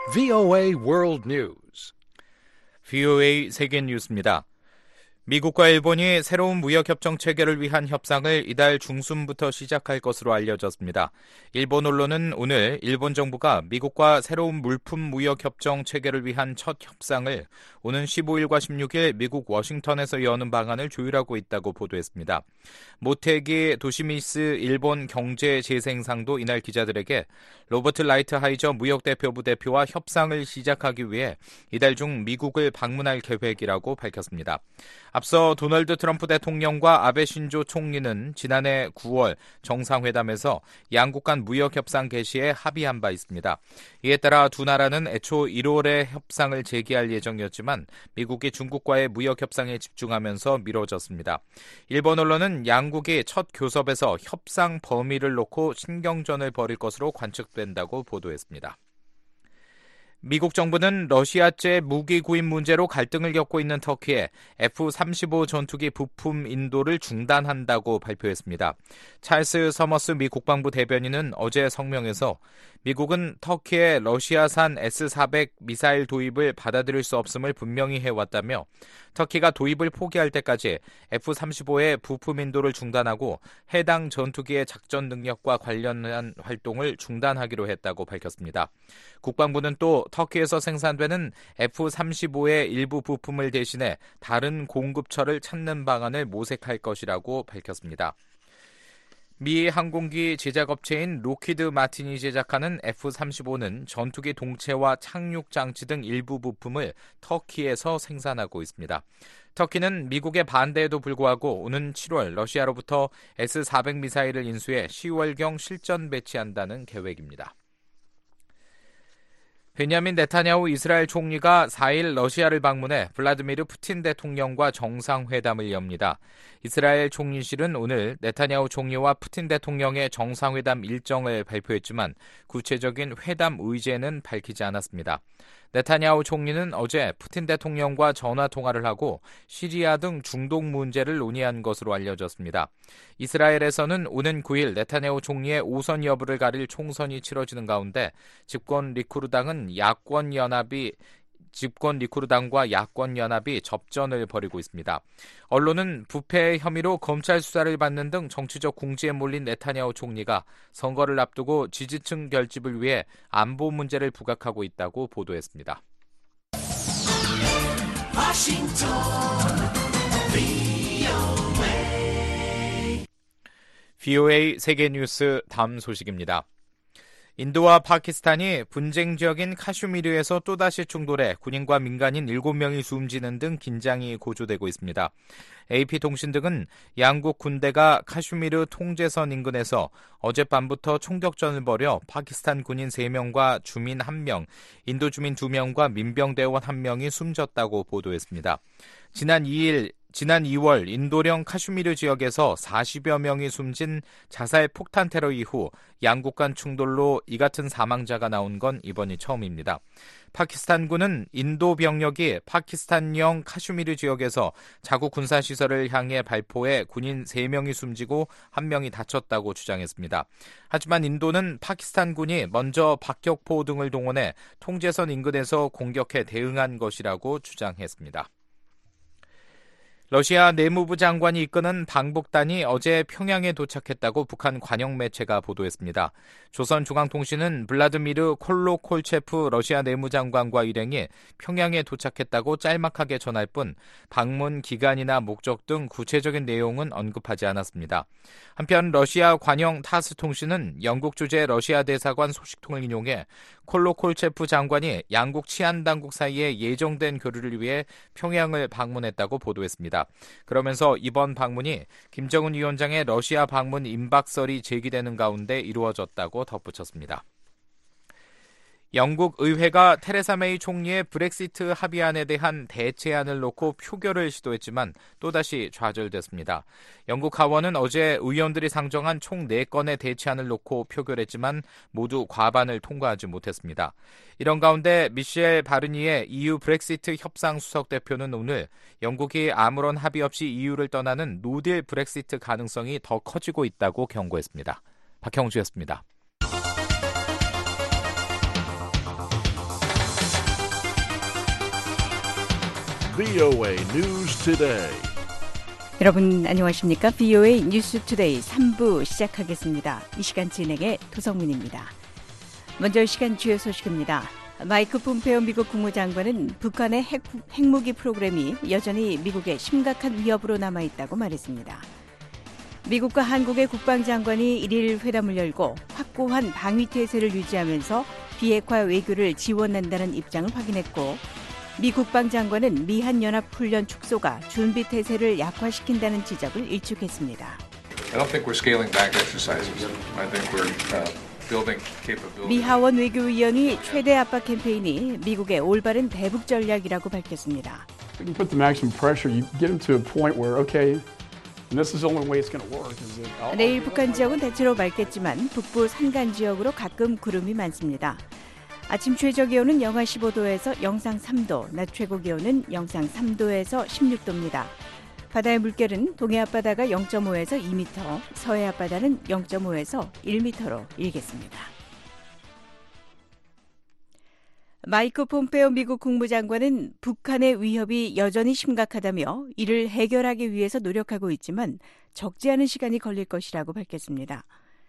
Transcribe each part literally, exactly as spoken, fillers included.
브이오에이 World News. 브이오에이 세계 뉴스입니다. 미국과 일본이 새로운 무역협정 체결을 위한 협상을 이달 중순부터 시작할 것으로 알려졌습니다. 일본 언론은 오늘 일본 정부가 미국과 새로운 물품 무역협정 체결을 위한 첫 협상을 오는 십오일과 십육일 미국 워싱턴에서 여는 방안을 조율하고 있다고 보도했습니다. 모테기 도시미스 일본 경제재생상도 이날 기자들에게 로버트 라이트하이저 무역대표부 대표와 협상을 시작하기 위해 이달 중 미국을 방문할 계획이라고 밝혔습니다. 앞서 도널드 트럼프 대통령과 아베 신조 총리는 지난해 구월 정상회담에서 양국 간 무역협상 개시에 합의한 바 있습니다. 이에 따라 두 나라는 애초 일월에 협상을 재개할 예정이었지만 미국이 중국과의 무역협상에 집중하면서 미뤄졌습니다. 일본 언론은 양국이 첫 교섭에서 협상 범위를 놓고 신경전을 벌일 것으로 관측된다고 보도했습니다. 미국 정부는 러시아제 무기 구입 문제로 갈등을 겪고 있는 터키에 에프 삼십오 전투기 부품 인도를 중단한다고 발표했습니다. 찰스 서머스 미 국방부 대변인은 어제 성명에서 미국은 터키의 러시아산 에스 사백 미사일 도입을 받아들일 수 없음을 분명히 해왔다며 터키가 도입을 포기할 때까지 에프 삼십오의 부품 인도를 중단하고 해당 전투기의 작전 능력과 관련한 활동을 중단하기로 했다고 밝혔습니다. 국방부는 또 터키에서 생산되는 에프 삼십오의 일부 부품을 대신해 다른 공급처를 찾는 방안을 모색할 것이라고 밝혔습니다. 미 항공기 제작업체인 로키드 마틴이 제작하는 에프 삼십오는 전투기 동체와 착륙 장치 등 일부 부품을 터키에서 생산하고 있습니다. 터키는 미국의 반대에도 불구하고 오는 칠월 러시아로부터 에스 사백 미사일을 인수해 시월경 실전 배치한다는 계획입니다. 베냐민 네타냐후 이스라엘 총리가 사일 러시아를 방문해 블라디미르 푸틴 대통령과 정상회담을 엽니다. 이스라엘 총리실은 오늘 네타냐후 총리와 푸틴 대통령의 정상회담 일정을 발표했지만 구체적인 회담 의제는 밝히지 않았습니다. 네타냐후 총리는 어제 푸틴 대통령과 전화통화를 하고 시리아 등 중동 문제를 논의한 것으로 알려졌습니다. 이스라엘에서는 오는 구일 네타냐후 총리의 오선 여부를 가릴 총선이 치러지는 가운데 집권 리쿠르당은 야권 연합이 집권 리쿠르당과 야권 연합이 접전을 벌이고 있습니다. 언론은 부패 혐의로 검찰 수사를 받는 등 정치적 궁지에 몰린 네타냐후 총리가 선거를 앞두고 지지층 결집을 위해 안보 문제를 부각하고 있다고 보도했습니다. 워싱턴 브이오에이 브이오에이 세계뉴스 다음 소식입니다. 인도와 파키스탄이 분쟁 지역인 카슈미르에서 또다시 충돌해 군인과 민간인 일곱 명이 숨지는 등 긴장이 고조되고 있습니다. 에이피통신 등은 양국 군대가 카슈미르 통제선 인근에서 어젯밤부터 총격전을 벌여 파키스탄 군인 세 명과 주민 한 명, 인도 주민 두 명과 민병대원 한 명이 숨졌다고 보도했습니다. 지난 이일 지난 이월 인도령 카슈미르 지역에서 사십여 명이 숨진 자살 폭탄 테러 이후 양국 간 충돌로 이 같은 사망자가 나온 건 이번이 처음입니다. 파키스탄군은 인도 병력이 파키스탄령 카슈미르 지역에서 자국 군사시설을 향해 발포해 군인 세 명이 숨지고 한 명이 다쳤다고 주장했습니다. 하지만 인도는 파키스탄군이 먼저 박격포 등을 동원해 통제선 인근에서 공격해 대응한 것이라고 주장했습니다. 러시아 내무부 장관이 이끄는 방북단이 어제 평양에 도착했다고 북한 관영 매체가 보도했습니다. 조선중앙통신은 블라드미르 콜로콜체프 러시아 내무장관과 일행이 평양에 도착했다고 짤막하게 전할 뿐 방문 기간이나 목적 등 구체적인 내용은 언급하지 않았습니다. 한편 러시아 관영 타스 통신은 영국 주재 러시아 대사관 소식통을 인용해 콜로콜체프 장관이 양국 치안당국 사이에 예정된 교류를 위해 평양을 방문했다고 보도했습니다. 그러면서 이번 방문이 김정은 위원장의 러시아 방문 임박설이 제기되는 가운데 이루어졌다고 덧붙였습니다. 영국 의회가 테레사 메이 총리의 브렉시트 합의안에 대한 대체안을 놓고 표결을 시도했지만 또다시 좌절됐습니다. 영국 하원은 어제 의원들이 상정한 총 네 건의 대체안을 놓고 표결했지만 모두 과반을 통과하지 못했습니다. 이런 가운데 미셸 바르니에 이유 브렉시트 협상 수석 대표는 오늘 영국이 아무런 합의 없이 이유를 떠나는 노딜 브렉시트 가능성이 더 커지고 있다고 경고했습니다. 박형주였습니다. 브이오에이 News Today. 여러분 안녕하십니까? 브이오에이 뉴스 투데이 삼 부 시작하겠습니다. 이 시간 진행의 도성문입니다. 먼저 시간 주요 소식입니다. 마이크 폼페오 미국 국무장관은 북한의 핵, 핵무기 프로그램이 여전히 미국에 심각한 위협으로 남아있다고 말했습니다. 미국과 한국의 국방장관이 일일 회담을 열고 확고한 방위태세를 유지하면서 비핵화 외교를 지원한다는 입장을 확인했고, 미 국방장관은 미한연합훈련 축소가 준비태세를 약화시킨다는 지적을 일축했습니다. I don't think we're scaling back exercises. I think we're uh, building capability. 미 하원 외교위원이 최대 압박 캠페인이 미국의 올바른 대북 전략이라고 밝혔습니다. You can put the maximum pressure. You get them to a point where, okay, and this is the only way it's going to work. Is that I'll, 내일 북한 지역은 대체로 맑겠지만 북부 산간 지역으로 가끔 구름이 많습니다. 아침 최저 기온은 영하 십오 도에서 영상 삼 도, 낮 최고 기온은 영상 삼 도에서 십육 도입니다. 바다의 물결은 동해 앞바다가 영 점 오에서 이 미터, 서해 앞바다는 영 점 오에서 일 미터로 일겠습니다. 마이크 폼페오 미국 국무장관은 북한의 위협이 여전히 심각하다며 이를 해결하기 위해서 노력하고 있지만 적지 않은 시간이 걸릴 것이라고 밝혔습니다.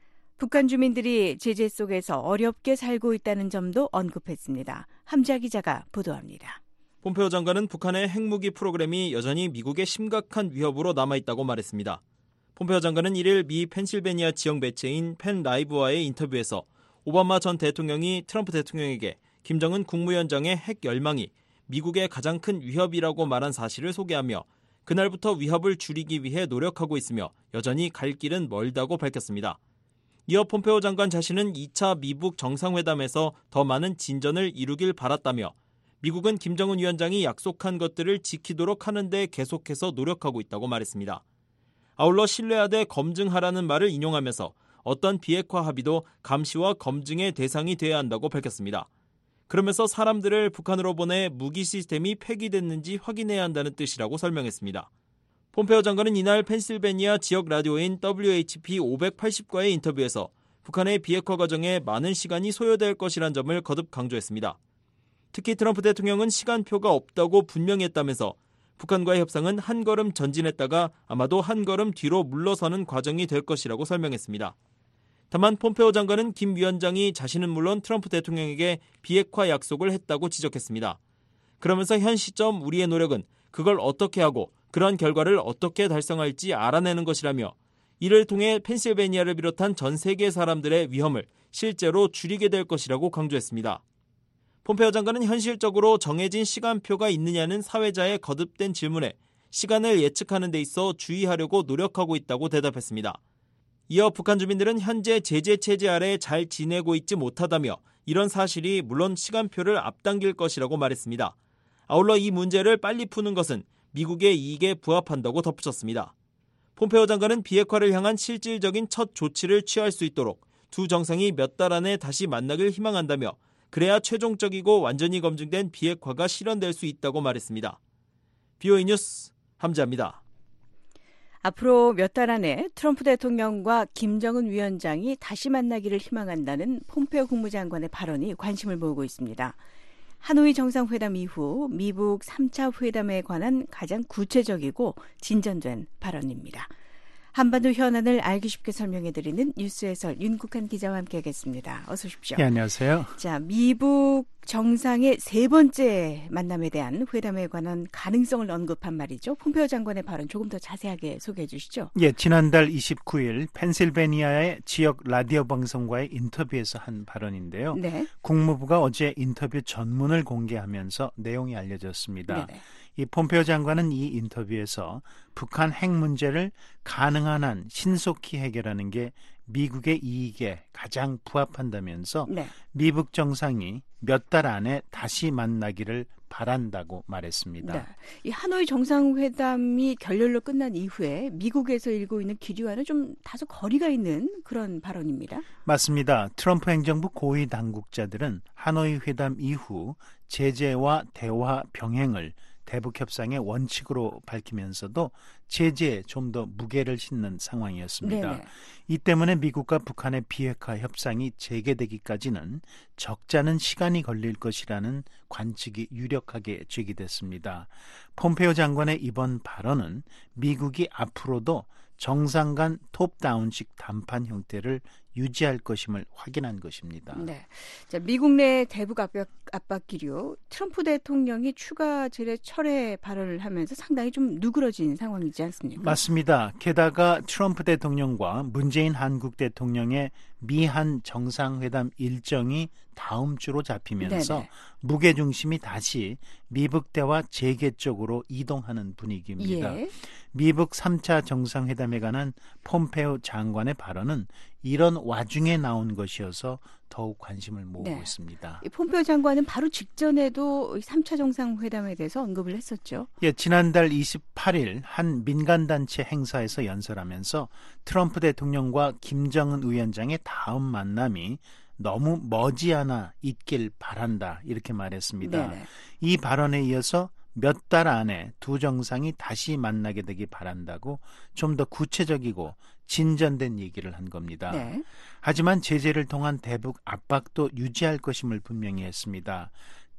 북한 주민들이 제재 속에서 어렵게 살고 있다는 점도 언급했습니다. 함자 기자가 보도합니다. 폼페오 장관은 북한의 핵무기 프로그램이 여전히 미국의 심각한 위협으로 남아있다고 말했습니다. 폼페오 장관은 일일 미 펜실베니아 지역 매체인 펜 라이브와의 인터뷰에서 오바마 전 대통령이 트럼프 대통령에게 김정은 국무위원장의 핵 열망이 미국의 가장 큰 위협이라고 말한 사실을 소개하며 그날부터 위협을 줄이기 위해 노력하고 있으며 여전히 갈 길은 멀다고 밝혔습니다. 이어 폼페오 장관 자신은 이 차 미북 정상회담에서 더 많은 진전을 이루길 바랐다며 미국은 김정은 위원장이 약속한 것들을 지키도록 하는 데 계속해서 노력하고 있다고 말했습니다. 아울러 신뢰하되 검증하라는 말을 인용하면서 어떤 비핵화 합의도 감시와 검증의 대상이 되어야 한다고 밝혔습니다. 그러면서 사람들을 북한으로 보내 무기 시스템이 폐기됐는지 확인해야 한다는 뜻이라고 설명했습니다. 폼페오 장관은 이날 펜실베니아 지역 라디오인 더블유에이치피 오백팔십과의 인터뷰에서 북한의 비핵화 과정에 많은 시간이 소요될 것이란 점을 거듭 강조했습니다. 특히 트럼프 대통령은 시간표가 없다고 분명히 했다면서 북한과의 협상은 한 걸음 전진했다가 아마도 한 걸음 뒤로 물러서는 과정이 될 것이라고 설명했습니다. 다만 폼페오 장관은 김 위원장이 자신은 물론 트럼프 대통령에게 비핵화 약속을 했다고 지적했습니다. 그러면서 현 시점 우리의 노력은 그걸 어떻게 하고 그런 결과를 어떻게 달성할지 알아내는 것이라며 이를 통해 펜실베니아를 비롯한 전 세계 사람들의 위험을 실제로 줄이게 될 것이라고 강조했습니다. 폼페오 장관은 현실적으로 정해진 시간표가 있느냐는 사회자의 거듭된 질문에 시간을 예측하는 데 있어 주의하려고 노력하고 있다고 대답했습니다. 이어 북한 주민들은 현재 제재 체제 아래 잘 지내고 있지 못하다며 이런 사실이 물론 시간표를 앞당길 것이라고 말했습니다. 아울러 이 문제를 빨리 푸는 것은 미국의 이익에 부합한다고 덧붙였습니다. 폼페오 장관은 비핵화를 향한 실질적인 첫 조치를 취할 수 있도록 두 정상이 몇 달 안에 다시 만나길 희망한다며 그래야 최종적이고 완전히 검증된 비핵화가 실현될 수 있다고 말했습니다. 브이오에이 뉴스 함자입니다. 앞으로 몇 달 안에 트럼프 대통령과 김정은 위원장이 다시 만나기를 희망한다는 폼페오 국무장관의 발언이 관심을 모으고 있습니다. 하노이 정상회담 이후 미북 삼 차 회담에 관한 가장 구체적이고 진전된 발언입니다. 한반도 현안을 알기 쉽게 설명해드리는 뉴스 해설 윤국한 기자와 함께하겠습니다. 어서 오십시오. 네, 안녕하세요. 자, 미북 정상의 세 번째 만남에 대한 회담에 관한 가능성을 언급한 말이죠. 폼페오 장관의 발언 조금 더 자세하게 소개해 주시죠. 예, 지난달 이십구일 펜실베니아의 지역 라디오 방송과의 인터뷰에서 한 발언인데요. 네. 국무부가 어제 인터뷰 전문을 공개하면서 내용이 알려졌습니다. 네네. 이 폼페오 장관은 이 인터뷰에서 북한 핵 문제를 가능한 한 신속히 해결하는 게 미국의 이익에 가장 부합한다면서 네. 미북 정상이 몇 달 안에 다시 만나기를 바란다고 말했습니다. 네. 이 하노이 정상회담이 결렬로 끝난 이후에 미국에서 일고 있는 기류와는 좀 다소 거리가 있는 그런 발언입니다. 맞습니다. 트럼프 행정부 고위 당국자들은 하노이 회담 이후 제재와 대화 병행을 대북 협상의 원칙으로 밝히면서도 제재에 좀 더 무게를 싣는 상황이었습니다. 네네. 이 때문에 미국과 북한의 비핵화 협상이 재개되기까지는 적잖은 시간이 걸릴 것이라는 관측이 유력하게 제기됐습니다. 폼페오 장관의 이번 발언은 미국이 앞으로도 정상 간 톱다운식談判 형태를 유지할 것임을 확인한 것입니다. 네. 자, 미국 내 대북 압박, 압박 기류, 트럼프 대통령이 추가 제재 철회 발언을 하면서 상당히 좀 누그러진 상황이지 않습니까? 맞습니다. 게다가 트럼프 대통령과 문재인 한국 대통령의 미한 정상회담 일정이 다음 주로 잡히면서 네네. 무게중심이 다시 미북 대화 재개 쪽으로 이동하는 분위기입니다. 예. 미북 삼 차 정상회담에 관한 폼페오 장관의 발언은 이런 와중에 나온 것이어서 더욱 관심을 모으고 네. 있습니다. 이 폼페오 장관은 바로 직전에도 삼 차 정상회담에 대해서 언급을 했었죠. 예, 지난달 이십팔 일 한 민간단체 행사에서 연설하면서 트럼프 대통령과 김정은 위원장의 다음 만남이 너무 머지않아 있길 바란다 이렇게 말했습니다. 네네. 이 발언에 이어서 몇 달 안에 두 정상이 다시 만나게 되기 바란다고 좀 더 구체적이고 진전된 얘기를 한 겁니다. 네. 하지만 제재를 통한 대북 압박도 유지할 것임을 분명히 했습니다.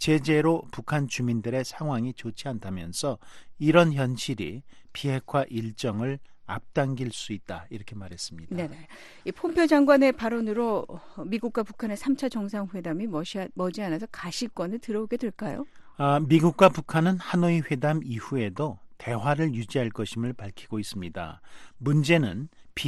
제재로 북한 주민들의 상황이 좋지 않다면서 이런 현실이 비핵화 일정을 앞당길 수 있다 이렇게 말했습니다. 네네. 이 폼페오 장관의 발언으로 미국과 북한의 삼 차 정상회담이 머지, 머지않아서 가시권에 들어오게 될까요? 아, 미국과 북한은 하노이 회담 이후에도 대화를 유지할 것임을 밝히고 있습니다. 문제는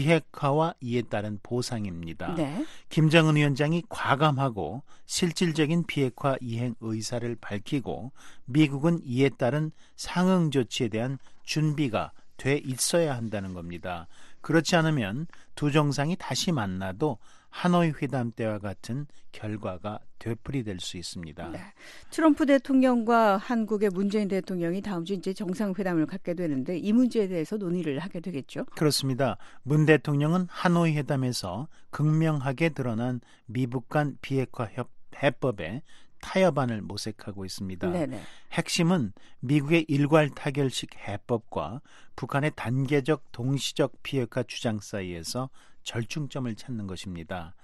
비핵화와 이에 따른 보상입니다. 네. 김정은 위원장이 과감하고 실질적인 비핵화 이행 의사를 밝히고 미국은 이에 따른 상응 조치에 대한 준비가 돼 있어야 한다는 겁니다. 그렇지 않으면 두 정상이 다시 만나도 하노이 회담 때와 같은 결과가 되풀이될 수 있습니다. 네. 트럼프 대통령과 한국의 문재인 대통령이 다음 주 이제 정상회담을 갖게 되는데 이 문제에 대해서 논의를 하게 되겠죠? 그렇습니다. 문 대통령은 하노이 회담에서 극명하게 드러난 미북 간 비핵화 협, 해법에 타협안을 모색하고 있습니다. 네네. 핵심은 미국의 일괄 타결식 해법과 북한의 단계적 동시적 비핵화 주장 사이에서 절충점을 찾는 것입니다.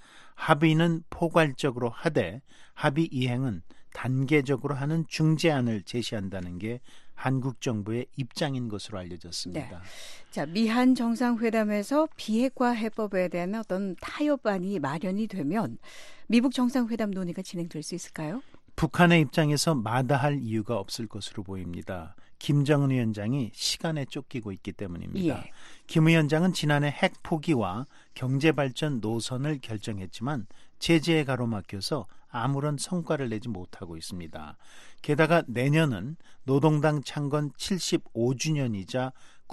합의는 포괄적으로 하되 합의 이행은 단계적으로 하는 중재안을 제시한다는 게 한국 정부의 입장인 것으로 알려졌습니다. 네. 자, 미한 정상회담에서 비핵화 해법에 대한 어떤 타협안이 마련이 되면 미북 정상회담 논의가 진행될 수 있을까요? 북한의 입장에서 마다할 이유가 없을 것으로 보입니다. 김정은 위원장이 시간에 쫓기고 있기 때문입니다. 예. 김 위원장은 지난해 핵 포기와 경제발전 노선을 결정했지만 제재에 가로막혀서 아무런 성과를 내지 못하고 있습니다. 게다가 내년은 노동당 창건 칠십오 주년이자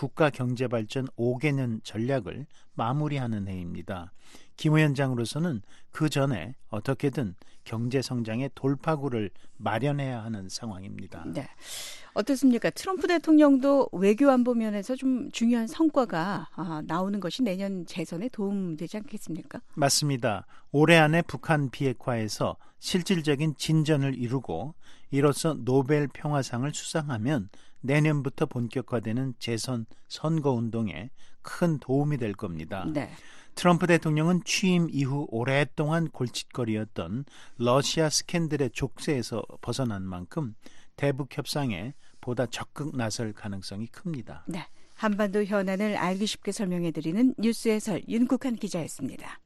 국가경제발전 오 개년 전략을 마무리하는 해입니다. 김 위원장으로서는 그 전에 어떻게든 경제성장의 돌파구를 마련해야 하는 상황입니다. 네. 어떻습니까? 트럼프 대통령도 외교안보 면에서 좀 중요한 성과가 아, 나오는 것이 내년 재선에 도움되지 않겠습니까? 맞습니다. 올해 안에 북한 비핵화에서 실질적인 진전을 이루고 이로써 노벨 평화상을 수상하면 내년부터 본격화되는 재선 선거운동에 큰 도움이 될 겁니다. 네. 트럼프 대통령은 취임 이후 오랫동안 골칫거리였던 러시아 스캔들의 족쇄에서 벗어난 만큼 대북 협상에 보다 적극 나설 가능성이 큽니다. 네. 한반도 현안을 알기 쉽게 설명해드리는 뉴스 해설 윤국한 기자였습니다.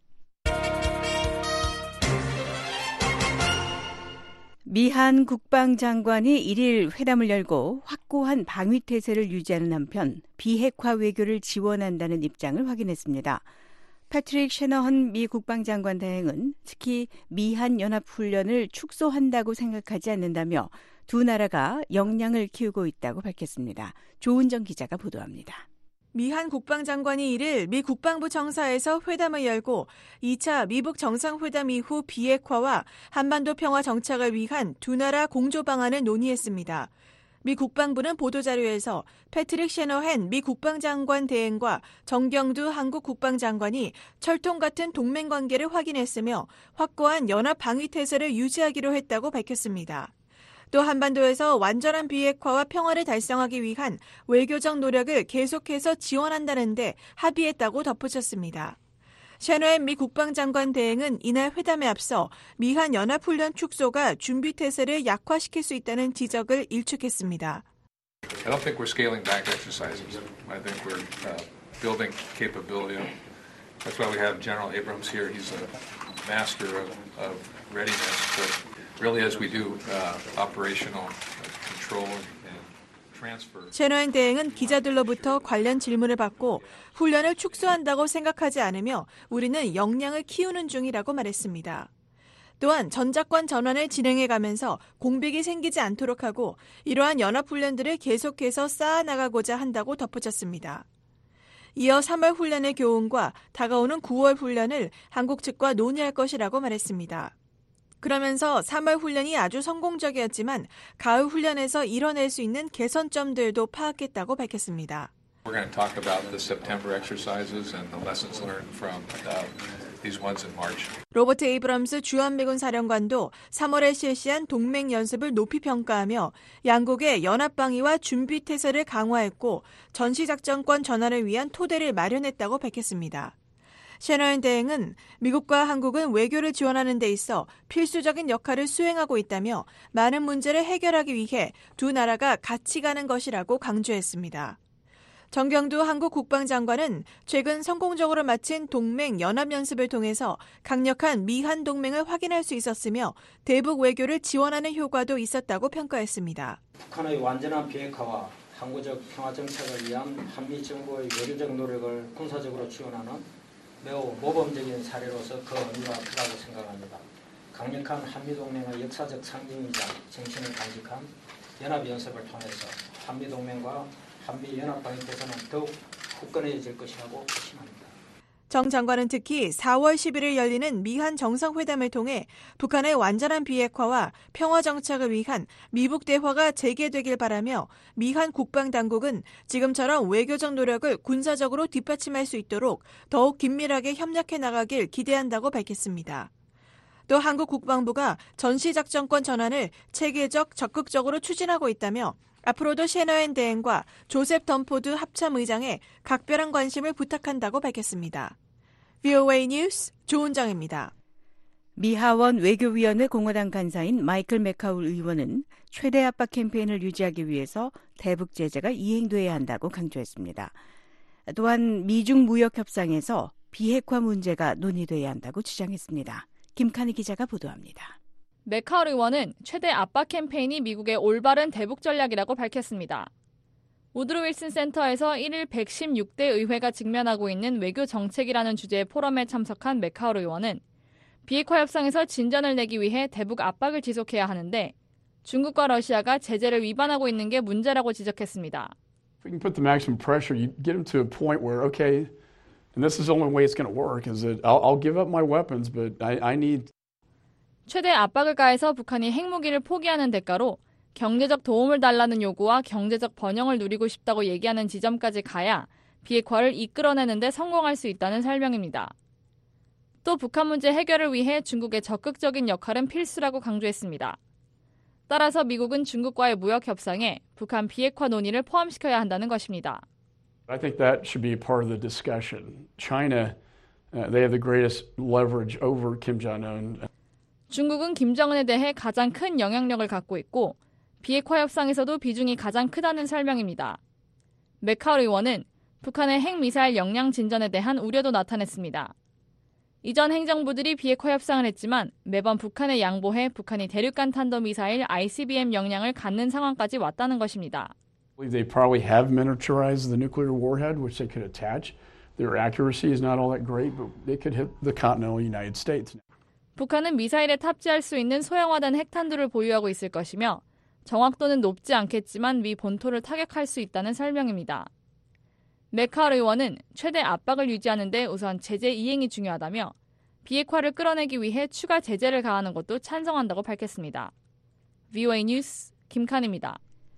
미한 국방장관이 일 일 회담을 열고 확고한 방위태세를 유지하는 한편 비핵화 외교를 지원한다는 입장을 확인했습니다. 패트릭 셰너헌 미 국방장관 대행은 특히 미한 연합훈련을 축소한다고 생각하지 않는다며 두 나라가 역량을 키우고 있다고 밝혔습니다. 조은정 기자가 보도합니다. 미한 국방장관이 일 일 미 국방부 청사에서 회담을 열고 이 차 미북 정상회담 이후 비핵화와 한반도 평화 정착을 위한 두 나라 공조 방안을 논의했습니다. 미 국방부는 보도자료에서 패트릭 셰너헨 미 국방장관 대행과 정경두 한국 국방장관이 철통 같은 동맹관계를 확인했으며 확고한 연합 방위태세를 유지하기로 했다고 밝혔습니다. 또 한반도에서 완전한 비핵화와 평화를 달성하기 위한 외교적 노력을 계속해서 지원한다는 데 합의했다고 덧붙였습니다. 셰너앤 미 국방장관 대행은 이날 회담에 앞서 미한 연합훈련 축소가 준비태세를 약화시킬 수 있다는 지적을 일축했습니다. I don't think we're scaling back exercises. I think we're uh, building capability. That's why we have General Abrams here. He's a master of, of readiness. But really, as we do uh, operational control and transfer. 셰너앤 대행은 기자들로부터 관련 질문을 받고 훈련을 축소한다고 생각하지 않으며 우리는 역량을 키우는 중이라고 말했습니다. 또한 전작권 전환을 진행해가면서 공백이 생기지 않도록 하고 이러한 연합훈련들을 계속해서 쌓아나가고자 한다고 덧붙였습니다. 이어 삼월 훈련의 교훈과 다가오는 구월 훈련을 한국 측과 논의할 것이라고 말했습니다. 그러면서 삼월 훈련이 아주 성공적이었지만 가을 훈련에서 이뤄낼 수 있는 개선점들도 파악했다고 밝혔습니다. We're going to talk about the September exercises and the lessons learned from uh, these ones in March. 로버트 에이브럼스 주한미군 사령관도 삼월에 실시한 동맹 연습을 높이 평가하며 양국의 연합방위와 준비태세를 강화했고 전시작전권 전환을 위한 토대를 마련했다고 밝혔습니다. 셰너앤 대행은 미국과 한국은 외교를 지원하는 데 있어 필수적인 역할을 수행하고 있다며 많은 문제를 해결하기 위해 두 나라가 같이 가는 것이라고 강조했습니다. 정경두 한국 국방장관은 최근 성공적으로 마친 동맹 연합연습을 통해서 강력한 미한 동맹을 확인할 수 있었으며 대북 외교를 지원하는 효과도 있었다고 평가했습니다. 북한의 완전한 비핵화와 항구적 평화 정착을 위한 한미 정부의 외교적 노력을 군사적으로 지원하는 매우 모범적인 사례로서 그 의미가 크다고 생각합니다. 강력한 한미동맹의 역사적 상징이자 정신을 간직한 연합연습을 통해서 한미동맹과 한미연합방위태세는 더욱 굳건해질 것이라고 확신합니다. 정 장관은 특히 사월 십일일 열리는 미한 정상회담을 통해 북한의 완전한 비핵화와 평화 정착을 위한 미북 대화가 재개되길 바라며 미한 국방당국은 지금처럼 외교적 노력을 군사적으로 뒷받침할 수 있도록 더욱 긴밀하게 협력해 나가길 기대한다고 밝혔습니다. 또 한국 국방부가 전시작전권 전환을 체계적 적극적으로 추진하고 있다며 앞으로도 셰너앤 대행과 조셉 덤포드 합참의장에 각별한 관심을 부탁한다고 밝혔습니다. 브이오에이 뉴스 조은정입니다. 미 하원 외교위원회 공화당 간사인 마이클 맥카울 의원은 최대 압박 캠페인을 유지하기 위해서 대북 제재가 이행돼야 한다고 강조했습니다. 또한 미중 무역 협상에서 비핵화 문제가 논의돼야 한다고 주장했습니다. 김칸희 기자가 보도합니다. 맥카울 의원은 최대 압박 캠페인이 미국의 올바른 대북 전략이라고 밝혔습니다. 우드로 윌슨 센터에서 일일 백십육 대 의회가 직면하고 있는 외교 정책이라는 주제의 포럼에 참석한 맥카울 의원은 비핵화 협상에서 진전을 내기 위해 대북 압박을 지속해야 하는데 중국과 러시아가 제재를 위반하고 있는 게 문제라고 지적했습니다. If we can put the maximum pressure, you get them to a point where, okay, and this is the only way it's going to work, is that I'll, I'll give up my weapons, but I, I need 최대 압박을 가해서 북한이 핵무기를 포기하는 대가로 경제적 도움을 달라는 요구와 경제적 번영을 누리고 싶다고 얘기하는 지점까지 가야 비핵화를 이끌어내는 데 성공할 수 있다는 설명입니다. 또 북한 문제 해결을 위해 중국의 적극적인 역할은 필수라고 강조했습니다. 따라서 미국은 중국과의 무역 협상에 북한 비핵화 논의를 포함시켜야 한다는 것입니다. I think that should be part of the discussion. China, uh, they have the greatest leverage over Kim Jong-un. 중국은 김정은에 대해 가장 큰 영향력을 갖고 있고 비핵화 협상에서도 비중이 가장 크다는 설명입니다. 맥카울 의원은 북한의 핵미사일 역량 진전에 대한 우려도 나타냈습니다. 이전 행정부들이 비핵화 협상을 했지만 매번 북한에 양보해 북한이 대륙간 탄도미사일 아이씨비엠 역량을 갖는 상황까지 왔다는 것입니다. They probably have miniaturized the nuclear warhead, which they could attach. Their accuracy is not all that great, but they could hit the continental United States. 북한은 미사일에 탑재할 수 있는 소형화된 핵탄두를 보유하고 있을 것이며 정확도는 높지 않겠지만 미 본토를 타격할 수 있다는 설명입니다. 맥카울 의원은 최대 압박을 유지하는 데 우선 제재 이행이 중요하다며 비핵화를 끌어내기 위해 추가 제재를 가하는 것도 찬성한다고 밝혔습니다. 브이오에이 뉴스 김칸입니다.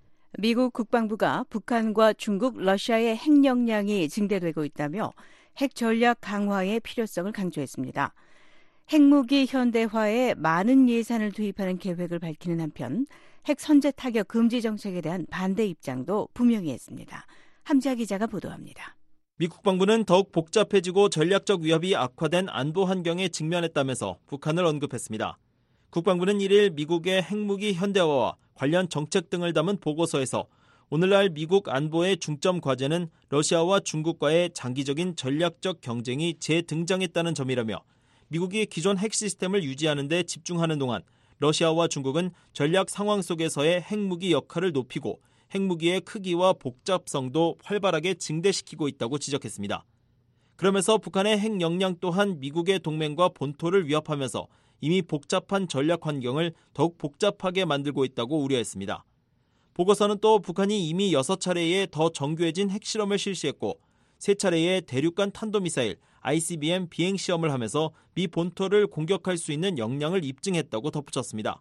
미국 국방부가 북한과 중국, 러시아의 핵 역량이 증대되고 있다며 핵 전략 강화의 필요성을 강조했습니다. 핵무기 현대화에 많은 예산을 투입하는 계획을 밝히는 한편 핵 선제 타격 금지 정책에 대한 반대 입장도 분명히 했습니다. 함지아 기자가 보도합니다. 미 국방부는 더욱 복잡해지고 전략적 위협이 악화된 안보 환경에 직면했다면서 북한을 언급했습니다. 국방부는 일 일 미국의 핵무기 현대화와 관련 정책 등을 담은 보고서에서 오늘날 미국 안보의 중점 과제는 러시아와 중국과의 장기적인 전략적 경쟁이 재등장했다는 점이라며 미국이 기존 핵 시스템을 유지하는 데 집중하는 동안 러시아와 중국은 전략 상황 속에서의 핵무기 역할을 높이고 핵무기의 크기와 복잡성도 활발하게 증대시키고 있다고 지적했습니다. 그러면서 북한의 핵 역량 또한 미국의 동맹과 본토를 위협하면서 이미 복잡한 전략 환경을 더욱 복잡하게 만들고 있다고 우려했습니다. 보고서는 또 북한이 이미 여섯 차례의 더 정교해진 핵실험을 실시했고 세 차례의 대륙간 탄도미사일 아이씨비엠 비행시험을 하면서 미 본토를 공격할 수 있는 역량을 입증했다고 덧붙였습니다.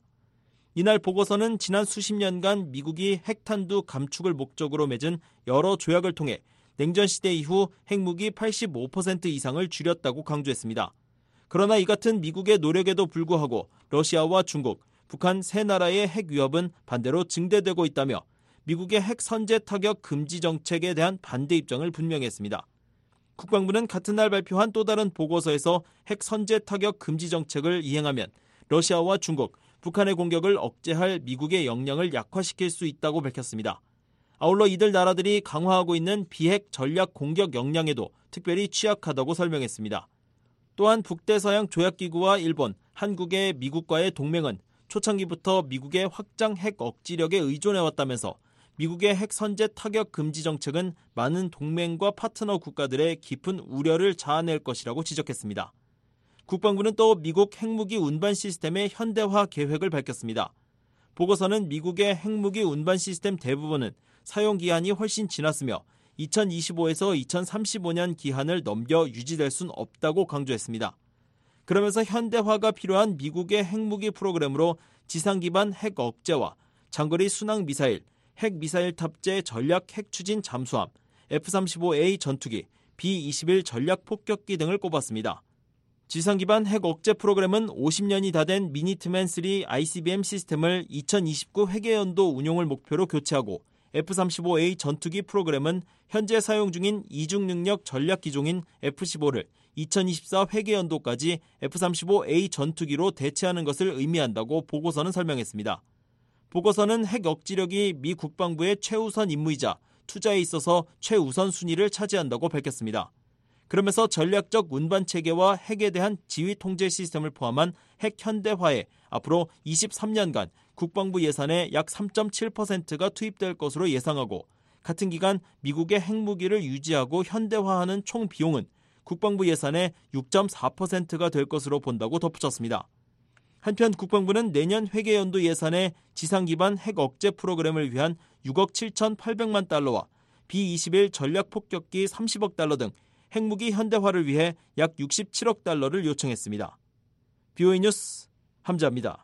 이날 보고서는 지난 수십 년간 미국이 핵탄두 감축을 목적으로 맺은 여러 조약을 통해 냉전 시대 이후 핵무기 팔십오 퍼센트 이상을 줄였다고 강조했습니다. 그러나 이 같은 미국의 노력에도 불구하고 러시아와 중국, 북한 세 나라의 핵 위협은 반대로 증대되고 있다며 미국의 핵 선제 타격 금지 정책에 대한 반대 입장을 분명히 했습니다. 국방부는 같은 날 발표한 또 다른 보고서에서 핵 선제 타격 금지 정책을 이행하면 러시아와 중국, 북한의 공격을 억제할 미국의 역량을 약화시킬 수 있다고 밝혔습니다. 아울러 이들 나라들이 강화하고 있는 비핵 전략 공격 역량에도 특별히 취약하다고 설명했습니다. 또한 북대서양 조약기구와 일본, 한국의 미국과의 동맹은 초창기부터 미국의 확장 핵 억지력에 의존해왔다면서 미국의 핵 선제 타격 금지 정책은 많은 동맹과 파트너 국가들의 깊은 우려를 자아낼 것이라고 지적했습니다. 국방부는 또 미국 핵무기 운반 시스템의 현대화 계획을 밝혔습니다. 보고서는 미국의 핵무기 운반 시스템 대부분은 사용 기한이 훨씬 지났으며 이천이십오에서 이천삼십오 년 기한을 넘겨 유지될 순 없다고 강조했습니다. 그러면서 현대화가 필요한 미국의 핵무기 프로그램으로 지상 기반 핵 억제와 장거리 순항 미사일, 핵 미사일 탑재 전략 핵 추진 잠수함, 에프 삼십오 에이 전투기, 비 이십일 전략 폭격기 등을 꼽았습니다. 지상 기반 핵 억제 프로그램은 오십 년이 다 된 미니트맨 삼 아이씨비엠 시스템을 이천이십구 회계연도 운용을 목표로 교체하고 에프 삼십오 에이 전투기 프로그램은 현재 사용 중인 이중 능력 전략 기종인 에프 십오를 이천이십사 회계연도까지 에프 삼십오 에이 전투기로 대체하는 것을 의미한다고 보고서는 설명했습니다. 보고서는 핵 억지력이 미 국방부의 최우선 임무이자 투자에 있어서 최우선 순위를 차지한다고 밝혔습니다. 그러면서 전략적 운반 체계와 핵에 대한 지휘 통제 시스템을 포함한 핵 현대화에 앞으로 이십삼 년간 국방부 예산의 약 삼 점 칠 퍼센트가 투입될 것으로 예상하고 같은 기간 미국의 핵무기를 유지하고 현대화하는 총 비용은 국방부 예산의 육 점 사 퍼센트가 될 것으로 본다고 덧붙였습니다. 한편 국방부는 내년 회계연도 예산에 지상 기반 핵 억제 프로그램을 위한 육억 칠천팔백만 달러와 비 이십일 전략 폭격기 삼십억 달러 등 핵무기 현대화를 위해 약 육십칠억 달러를 요청했습니다. 비오이 뉴스 함자입니다.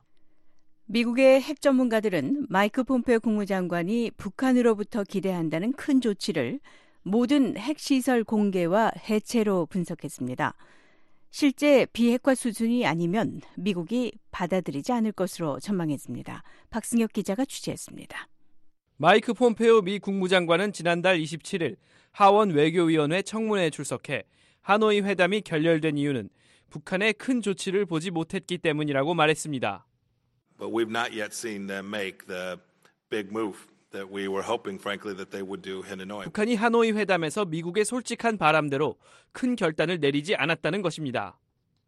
미국의 핵 전문가들은 마이크 폼페오 국무장관이 북한으로부터 기대한다는 큰 조치를 모든 핵시설 공개와 해체로 분석했습니다. 실제 비핵화 수준이 아니면 미국이 받아들이지 않을 것으로 전망했습니다. 박승혁 기자가 취재했습니다. 마이크 폼페오 미 국무장관은 지난달 이십칠 일 하원 외교위원회 청문회에 출석해 하노이 회담이 결렬된 이유는 북한의 큰 조치를 보지 못했기 때문이라고 말했습니다. But we've not yet seen them make the big move that we were hoping, frankly, that they would do in Hanoi. 북한이 하노이 회담에서 미국의 솔직한 바람대로 큰 결단을 내리지 않았다는 것입니다.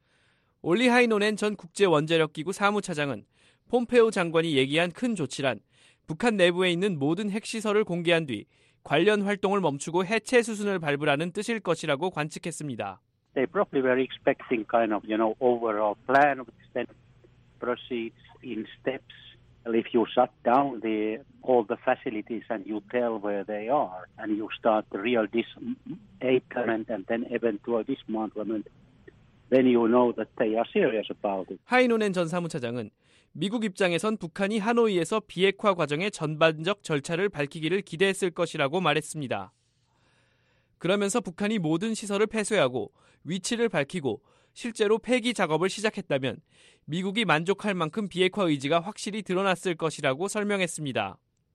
올리 하이노넨 전 국제원자력기구 사무차장은 폼페오 장관이 얘기한 큰 조치란 북한 내부에 있는 모든 핵시설을 공개한 뒤 관련 활동을 멈추고 해체 수순을 밟으라는 뜻일 것이라고 관측했습니다. They probably were expecting kind of, you know, overall plan of then proceeds in steps. If you shut down the all the facilities and you tell where they are and you start the real disablement and then eventual dismantlement, then you know that they are serious about it. 하이노넨 전 사무차장은 미국 입장에선 북한이 하노이에서 비핵화 과정의 전반적 절차를 밝히기를 기대했을 것이라고 말했습니다. 그러면서 북한이 모든 시설을 폐쇄하고 위치를 밝히고 실제로 폐기 작업을 시작했다면 미국이 만족할 만큼 비핵화 의지가 확실히 드러났을 것이라고 설명했습니다.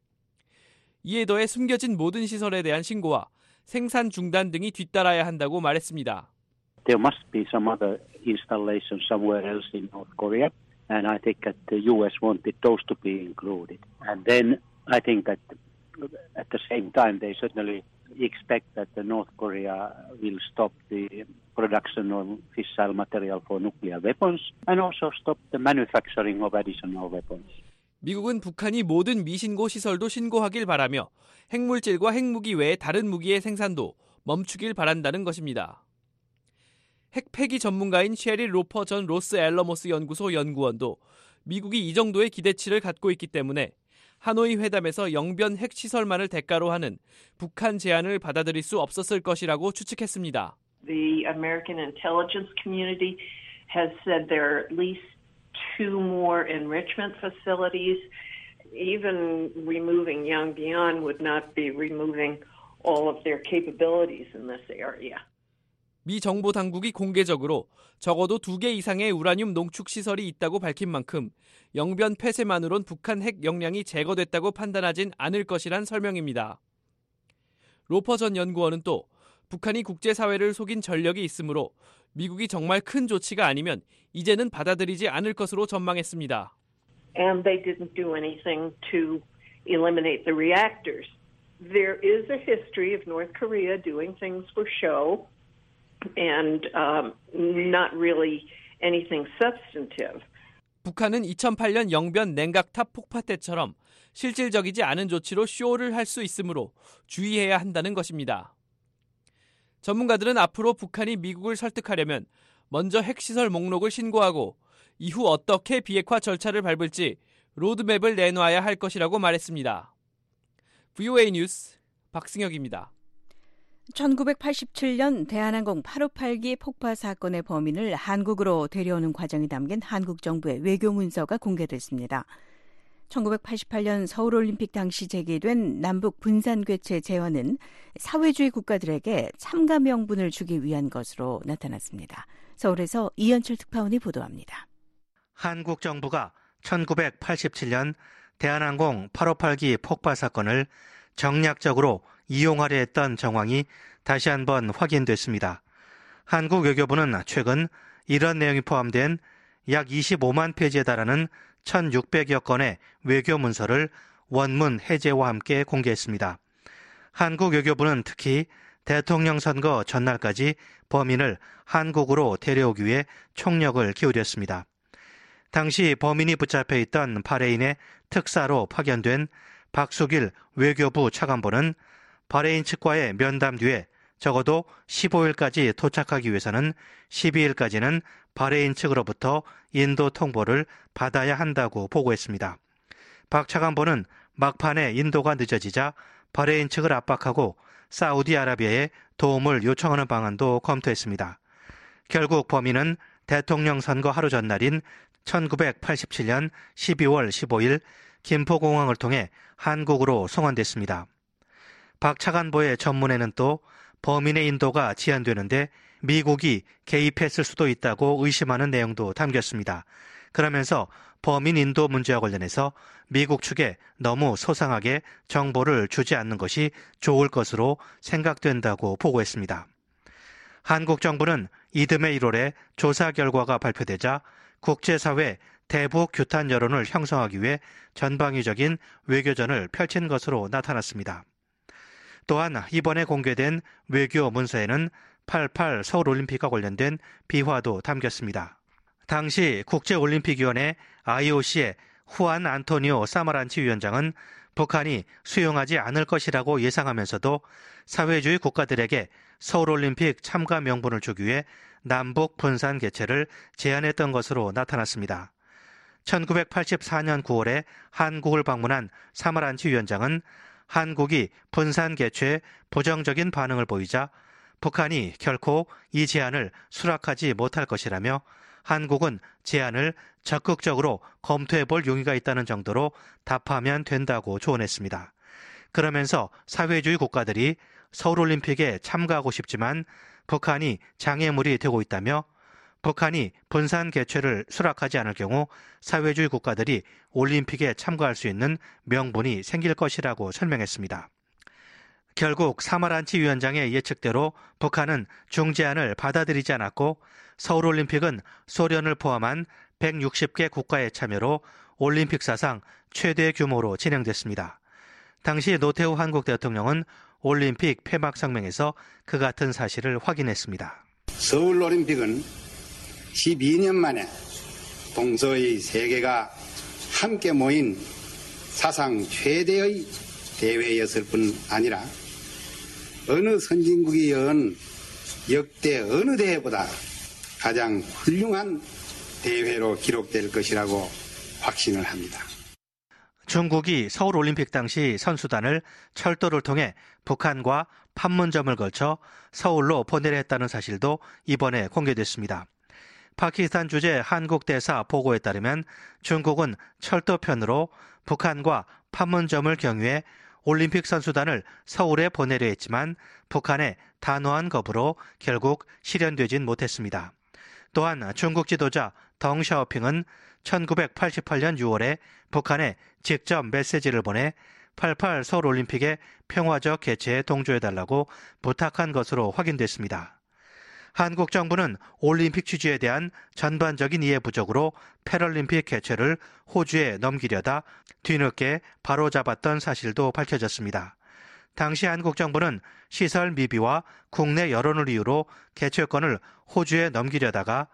이에 더해 숨겨진 모든 시설에 대한 신고와 생산 중단 등이 뒤따라야 한다고 말했습니다. There must be some other installation somewhere else in North Korea, and I think that the U S wanted those to be included. And then I think that at the same time they certainly expect that the North Korea will stop the production of fissile material for nuclear weapons and also stop the manufacturing of additional weapons. 미국은 북한이 모든 미신고 시설도 신고하길 바라며 핵물질과 핵무기 외의 다른 무기의 생산도 멈추길 바란다는 것입니다. 핵 폐기 전문가인 셰릴 로퍼 전 로스 앨러모스 연구소 연구원도 미국이 이 정도의 기대치를 갖고 있기 때문에 하노이 회담에서 영변 핵시설만을 대가로 하는 북한 제안을 받아들일 수 없었을 것이라고 추측했습니다. The American intelligence community has said there are at least two more enrichment facilities. Even removing Yongbyon would not be removing all of their capabilities in this area. 미 정보 당국이 공개적으로 적어도 두 개 이상의 우라늄 농축 시설이 있다고 밝힌 만큼 영변 폐쇄만으론 북한 핵 역량이 제거됐다고 판단하진 않을 것이란 설명입니다. 로퍼 전 연구원은 또 북한이 국제사회를 속인 전력이 있으므로 미국이 정말 큰 조치가 아니면 이제는 받아들이지 않을 것으로 전망했습니다. And they didn't do anything to eliminate the reactors. There is a history of North Korea doing things for show. And um, not really anything substantive. 북한은 이천팔 년 영변 냉각탑 폭파 때처럼 실질적이지 않은 조치로 쇼를 할 수 있으므로 주의해야 한다는 것입니다. 전문가들은 앞으로 북한이 미국을 설득하려면 먼저 핵시설 목록을 신고하고 이후 어떻게 비핵화 절차를 밟을지 로드맵을 내놓아야 할 것이라고 말했습니다. 브이오에이 뉴스 박승혁입니다. 천구백팔십칠 년 대한항공 팔오팔 기 폭파 사건의 범인을 한국으로 데려오는 과정이 담긴 한국 정부의 외교 문서가 공개됐습니다. 천구백팔십팔 년 서울올림픽 당시 제기된 남북 분산괴체 제언은 사회주의 국가들에게 참가 명분을 주기 위한 것으로 나타났습니다. 서울에서 이현철 특파원이 보도합니다. 한국 정부가 천구백팔십칠 년 대한항공 팔오팔 기 폭파 사건을 정략적으로 이용하려 했던 정황이 다시 한번 확인됐습니다. 한국 외교부는 최근 이런 내용이 포함된 약 이십오만 페이지에 달하는 천육백여 건의 외교 문서를 원문 해제와 함께 공개했습니다. 한국 외교부는 특히 대통령 선거 전날까지 범인을 한국으로 데려오기 위해 총력을 기울였습니다. 당시 범인이 붙잡혀 있던 바레인의 특사로 파견된 박수길 외교부 차관보는 바레인 측과의 면담 뒤에 적어도 십오 일까지 도착하기 위해서는 십이 일까지는 바레인 측으로부터 인도 통보를 받아야 한다고 보고했습니다. 박 차관보는 막판에 인도가 늦어지자 바레인 측을 압박하고 사우디아라비아에 도움을 요청하는 방안도 검토했습니다. 결국 범인은 대통령 선거 하루 전날인 천구백팔십칠 년 십이월 십오일 김포공항을 통해 한국으로 송환됐습니다. 박 차관보의 전문에는 또 범인의 인도가 지연되는데 미국이 개입했을 수도 있다고 의심하는 내용도 담겼습니다. 그러면서 범인 인도 문제와 관련해서 미국 측에 너무 소상하게 정보를 주지 않는 것이 좋을 것으로 생각된다고 보고했습니다. 한국 정부는 이듬해 일월에 조사 결과가 발표되자 국제사회 대북 규탄 여론을 형성하기 위해 전방위적인 외교전을 펼친 것으로 나타났습니다. 또한 이번에 공개된 외교 문서에는 팔십팔 서울올림픽과 관련된 비화도 담겼습니다. 당시 국제올림픽위원회 아이오씨의 후안 안토니오 사마란치 위원장은 북한이 수용하지 않을 것이라고 예상하면서도 사회주의 국가들에게 서울올림픽 참가 명분을 주기 위해 남북 분산 개최를 제안했던 것으로 나타났습니다. 천구백팔십사 년 구월에 한국을 방문한 사마란치 위원장은 한국이 분산 개최에 부정적인 반응을 보이자 북한이 결코 이 제안을 수락하지 못할 것이라며 한국은 제안을 적극적으로 검토해 볼 용의가 있다는 정도로 답하면 된다고 조언했습니다. 그러면서 사회주의 국가들이 서울올림픽에 참가하고 싶지만 북한이 장애물이 되고 있다며 북한이 분산 개최를 수락하지 않을 경우 사회주의 국가들이 올림픽에 참가할 수 있는 명분이 생길 것이라고 설명했습니다. 결국 사마란치 위원장의 예측대로 북한은 중재안을 받아들이지 않았고 서울올림픽은 소련을 포함한 백육십 개 국가의 참여로 올림픽 사상 최대 규모로 진행됐습니다. 당시 노태우 한국 대통령은 올림픽 폐막 성명에서 그 같은 사실을 확인했습니다. 서울올림픽은 십이 년 만에 동서의 세계가 함께 모인 사상 최대의 대회였을 뿐 아니라 어느 선진국이 연 역대 어느 대회보다 가장 훌륭한 대회로 기록될 것이라고 확신을 합니다. 중국이 서울올림픽 당시 선수단을 철도를 통해 북한과 판문점을 걸쳐 서울로 보내려 했다는 사실도 이번에 공개됐습니다. 파키스탄 주재 한국 대사 보고에 따르면 중국은 철도편으로 북한과 판문점을 경유해 올림픽 선수단을 서울에 보내려 했지만 북한의 단호한 거부로 결국 실현되진 못했습니다. 또한 중국 지도자 덩 샤오핑은 천구백팔십팔 년 유월에 북한에 직접 메시지를 보내 팔십팔 서울올림픽의 평화적 개최에 동조해달라고 부탁한 것으로 확인됐습니다. 한국 정부는 올림픽 취지에 대한 전반적인 이해 부족으로 패럴림픽 개최를 호주에 넘기려다 뒤늦게 바로잡았던 사실도 밝혀졌습니다. 당시 한국 정부는 시설 미비와 국내 여론을 이유로 개최권을 호주에 넘기려다가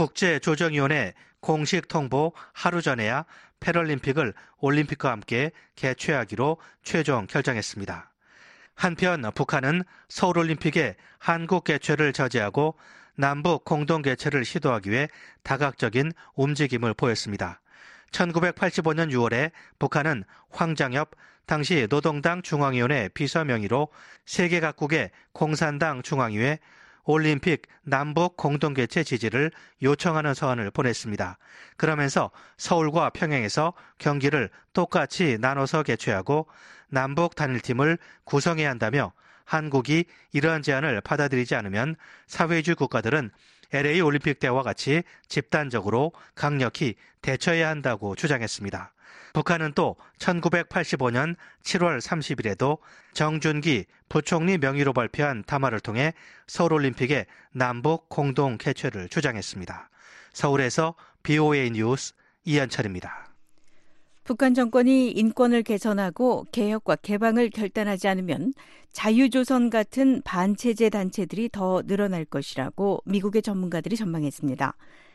국제조정위원회 공식 통보 하루 전에야 패럴림픽을 올림픽과 함께 개최하기로 최종 결정했습니다. 한편 북한은 서울올림픽의 한국 개최를 저지하고 남북 공동 개최를 시도하기 위해 다각적인 움직임을 보였습니다. 천구백팔십오 년 유월에 북한은 황장엽 당시 노동당 중앙위원회 비서명의로 세계 각국의 공산당 중앙위에 올림픽 남북 공동개최 지지를 요청하는 서한을 보냈습니다. 그러면서 서울과 평양에서 경기를 똑같이 나눠서 개최하고 남북 단일팀을 구성해야 한다며 한국이 이러한 제안을 받아들이지 않으면 사회주의 국가들은 엘에이 올림픽 때와 같이 집단적으로 강력히 대처해야 한다고 주장했습니다. 북한은 또 천구백팔십오 년 칠월 삼십일에도 정준기 부총리 명의로 발표한 담화를 통해 서울올림픽의 남북 공동 개최를 주장했습니다. 서울에서 비오에이 뉴스 이현철입니다. 북한 정권이 인권을 개선하고 개혁과 개방을 결단하지 않으면 자유조선 같은 반체제 단체들이 더 늘어날 것이라고 미국의 전문가들이 전망했습니다.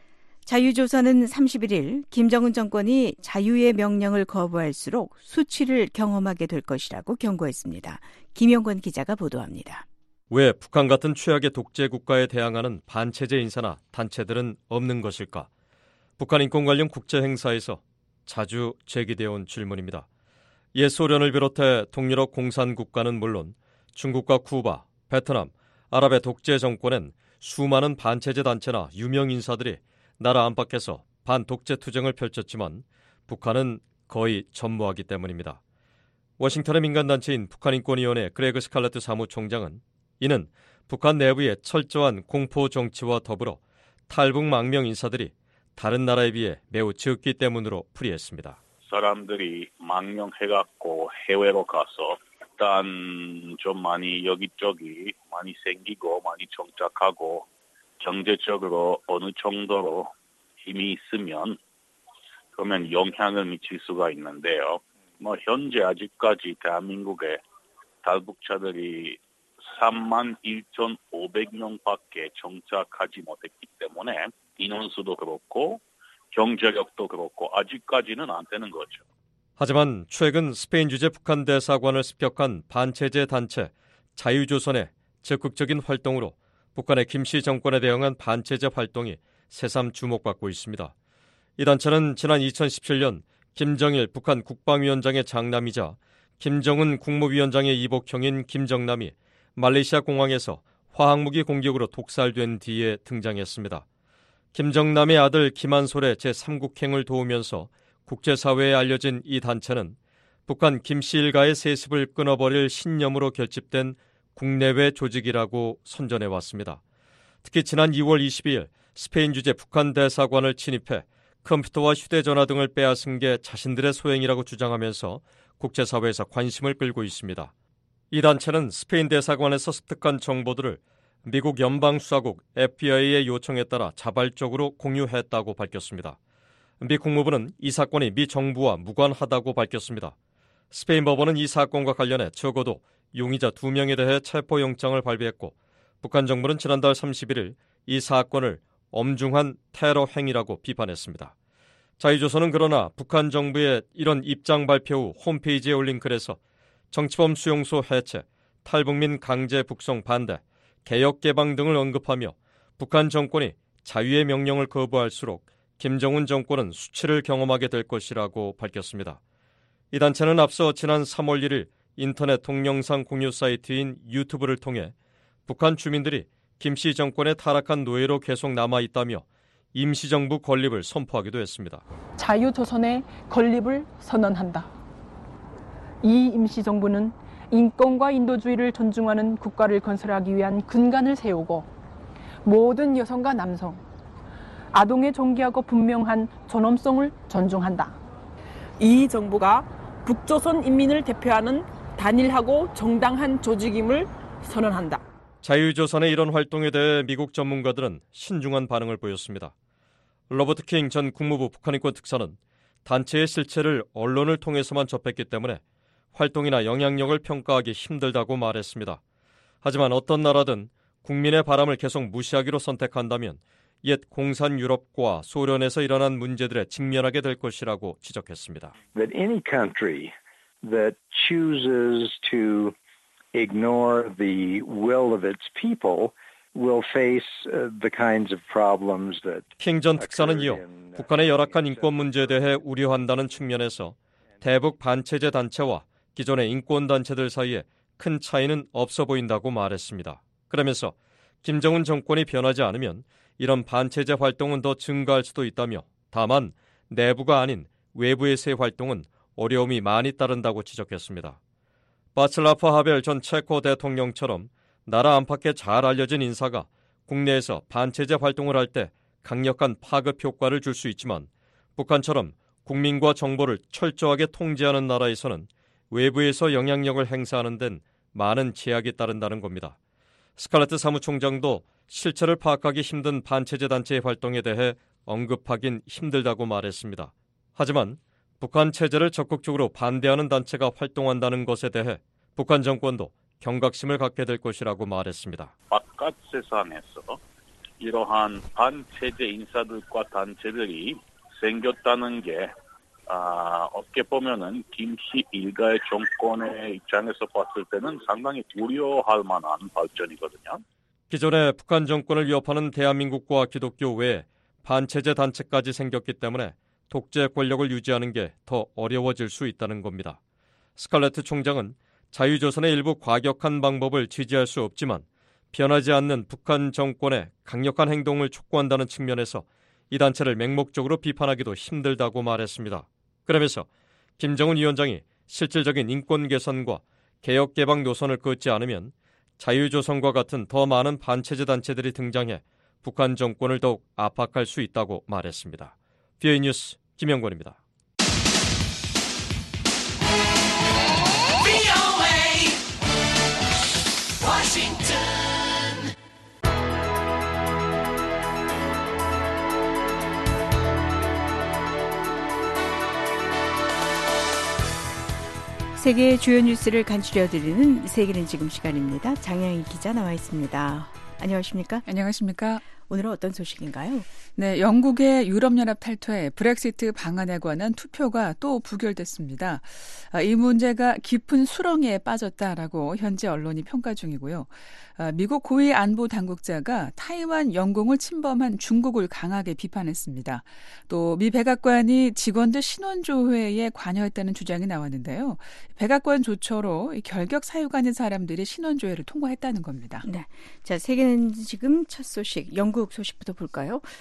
자유조선은 삼십일 일 김정은 정권이 자유의 명령을 거부할수록 수치를 경험하게 될 것이라고 경고했습니다. 김영권 기자가 보도합니다. 왜 북한 같은 최악의 독재 국가에 대항하는 반체제 인사나 단체들은 없는 것일까? 북한 인권 관련 국제 행사에서 자주 제기되어 온 질문입니다. 옛 소련을 비롯해 동유럽 공산국가는 물론 중국과 쿠바, 베트남, 아랍의 독재 정권엔 수많은 반체제 단체나 유명 인사들이 나라 안팎에서 반독재 투쟁을 펼쳤지만 북한은 거의 전무하기 때문입니다. 워싱턴의 민간단체인 북한인권위원회 그레그 스칼레트 사무총장은 이는 북한 내부의 철저한 공포 정치와 더불어 탈북 망명 인사들이 다른 나라에 비해 매우 적기 때문으로 풀이했습니다. 사람들이 망명해갖고 해외로 가서 일단 좀 많이 여기저기 많이 생기고 많이 정착하고 경제적으로 어느 정도로 힘이 있으면 그러면 영향을 미칠 수가 있는데요. 뭐 현재 아직까지 대한민국에 탈북자들이 삼만 천오백 명밖에 정착하지 못했기 때문에 인원수도 그렇고 경제력도 그렇고 아직까지는 안 되는 거죠. 하지만 최근 스페인 주재 북한 대사관을 습격한 반체제 단체 자유조선의 적극적인 활동으로 북한의 김씨 정권에 대응한 반체제 활동이 새삼 주목받고 있습니다. 이 단체는 지난 이천십칠 년 김정일 북한 국방위원장의 장남이자 김정은 국무위원장의 이복형인 김정남이 말레이시아 공항에서 화학무기 공격으로 독살된 뒤에 등장했습니다. 김정남의 아들 김한솔의 제삼국행을 도우면서 국제사회에 알려진 이 단체는 북한 김씨 일가의 세습을 끊어버릴 신념으로 결집된 국내외 조직이라고 선전해왔습니다. 특히 지난 이월 이십이일 스페인 주재 북한 대사관을 침입해 컴퓨터와 휴대전화 등을 빼앗은 게 자신들의 소행이라고 주장하면서 국제사회에서 관심을 끌고 있습니다. 이 단체는 스페인 대사관에서 습득한 정보들을 미국 연방수사국 에프비아이의 요청에 따라 자발적으로 공유했다고 밝혔습니다. 미 국무부는 이 사건이 미 정부와 무관하다고 밝혔습니다. 스페인 법원은 이 사건과 관련해 적어도 용의자 두 명에 대해 체포영장을 발부했고 북한 정부는 지난달 삼십일일 이 사건을 엄중한 테러 행위라고 비판했습니다. 자유조선은 그러나 북한 정부의 이런 입장 발표 후 홈페이지에 올린 글에서 정치범 수용소 해체, 탈북민 강제 북송 반대, 개혁 개방 등을 언급하며 북한 정권이 자유의 명령을 거부할수록 김정은 정권은 수치를 경험하게 될 것이라고 밝혔습니다. 이 단체는 앞서 지난 삼월 일일 인터넷 동영상 공유 사이트인 유튜브를 통해 북한 주민들이 김씨 정권의 타락한 노예로 계속 남아있다며 임시정부 건립을 선포하기도 했습니다. 자유조선의 건립을 선언한다. 이 임시정부는 인권과 인도주의를 존중하는 국가를 건설하기 위한 근간을 세우고 모든 여성과 남성, 아동의 존귀하고 분명한 존엄성을 존중한다. 이 정부가 북조선 인민을 대표하는 단일하고 정당한 조직임을 선언한다. 자유조선의 이런 활동에 대해 미국 전문가들은 신중한 반응을 보였습니다. 로버트 킹 전 국무부 북한인권 특사는 단체의 실체를 언론을 통해서만 접했기 때문에 활동이나 영향력을 평가하기 힘들다고 말했습니다. 하지만 어떤 나라든 국민의 바람을 계속 무시하기로 선택한다면 옛 공산 유럽과 소련에서 일어난 문제들에 직면하게 될 것이라고 지적했습니다. That any country that chooses to ignore the will of its people will face the kinds of problems that 킹 전 특사는 이어 북한의 열악한 인권 문제에 대해 우려한다는 측면에서 대북 반체제 단체와 기존의 인권 단체들 사이에 큰 차이는 없어 보인다고 말했습니다. 그러면서 김정은 정권이 변하지 않으면 이런 반체제 활동은 더 증가할 수도 있다며 다만 내부가 아닌 외부에서의 활동은 어려움이 많이 따른다고 지적했습니다. 바슬라프 하벨 전 체코 대통령처럼 나라 안팎에 잘 알려진 인사가 국내에서 반체제 활동을 할 때 강력한 파급 효과를 줄 수 있지만 북한처럼 국민과 정보를 철저하게 통제하는 나라에서는 외부에서 영향력을 행사하는 데는 많은 제약이 따른다는 겁니다. 스칼레트 사무총장도 실체를 파악하기 힘든 반체제 단체의 활동에 대해 언급하긴 힘들다고 말했습니다. 하지만 북한 체제를 적극적으로 반대하는 단체가 활동한다는 것에 대해 북한 정권도 경각심을 갖게 될 것이라고 말했습니다. 바깥 세상에서 이러한 반체제 인사들과 단체들이 생겼다는 게 아, 어떻게 보면은 김씨 일가의 정권의 입장에서 봤을 때는 상당히 우려할 만한 발전이거든요. 기존의 북한 정권을 위협하는 대한민국과 기독교 외에 반체제 단체까지 생겼기 때문에 독재 권력을 유지하는 게 더 어려워질 수 있다는 겁니다. 스칼레트 총장은 자유조선의 일부 과격한 방법을 지지할 수 없지만 변하지 않는 북한 정권의 강력한 행동을 촉구한다는 측면에서 이 단체를 맹목적으로 비판하기도 힘들다고 말했습니다. 그러면서 김정은 위원장이 실질적인 인권 개선과 개혁 개방 노선을 긋지 않으면 자유조선과 같은 더 많은 반체제 단체들이 등장해 북한 정권을 더욱 압박할 수 있다고 말했습니다. 비오에이 뉴스 김영권입니다. 세계의 주요 뉴스를 간추려드리는 세계는 지금 시간입니다. 장영희 기자 나와 있습니다. 안녕하십니까? 안녕하십니까? 오늘은 어떤 소식인가요? 네, 영국의 유럽연합 탈퇴 브렉시트 방안에 관한 투표가 또 부결됐습니다. 이 문제가 깊은 수렁에 빠졌다라고 현재 언론이 평가 중이고요. 미국 고위 안보 당국자가 타이완 영공을 침범한 중국을 강하게 비판했습니다. 또 미 백악관이 직원들 신원조회에 관여했다는 주장이 나왔는데요. 백악관 조처로 결격 사유가 있는 사람들이 신원조회를 통과했다는 겁니다. 네, 자 세계는 지금 첫 소식 영국 소식부터 볼까요?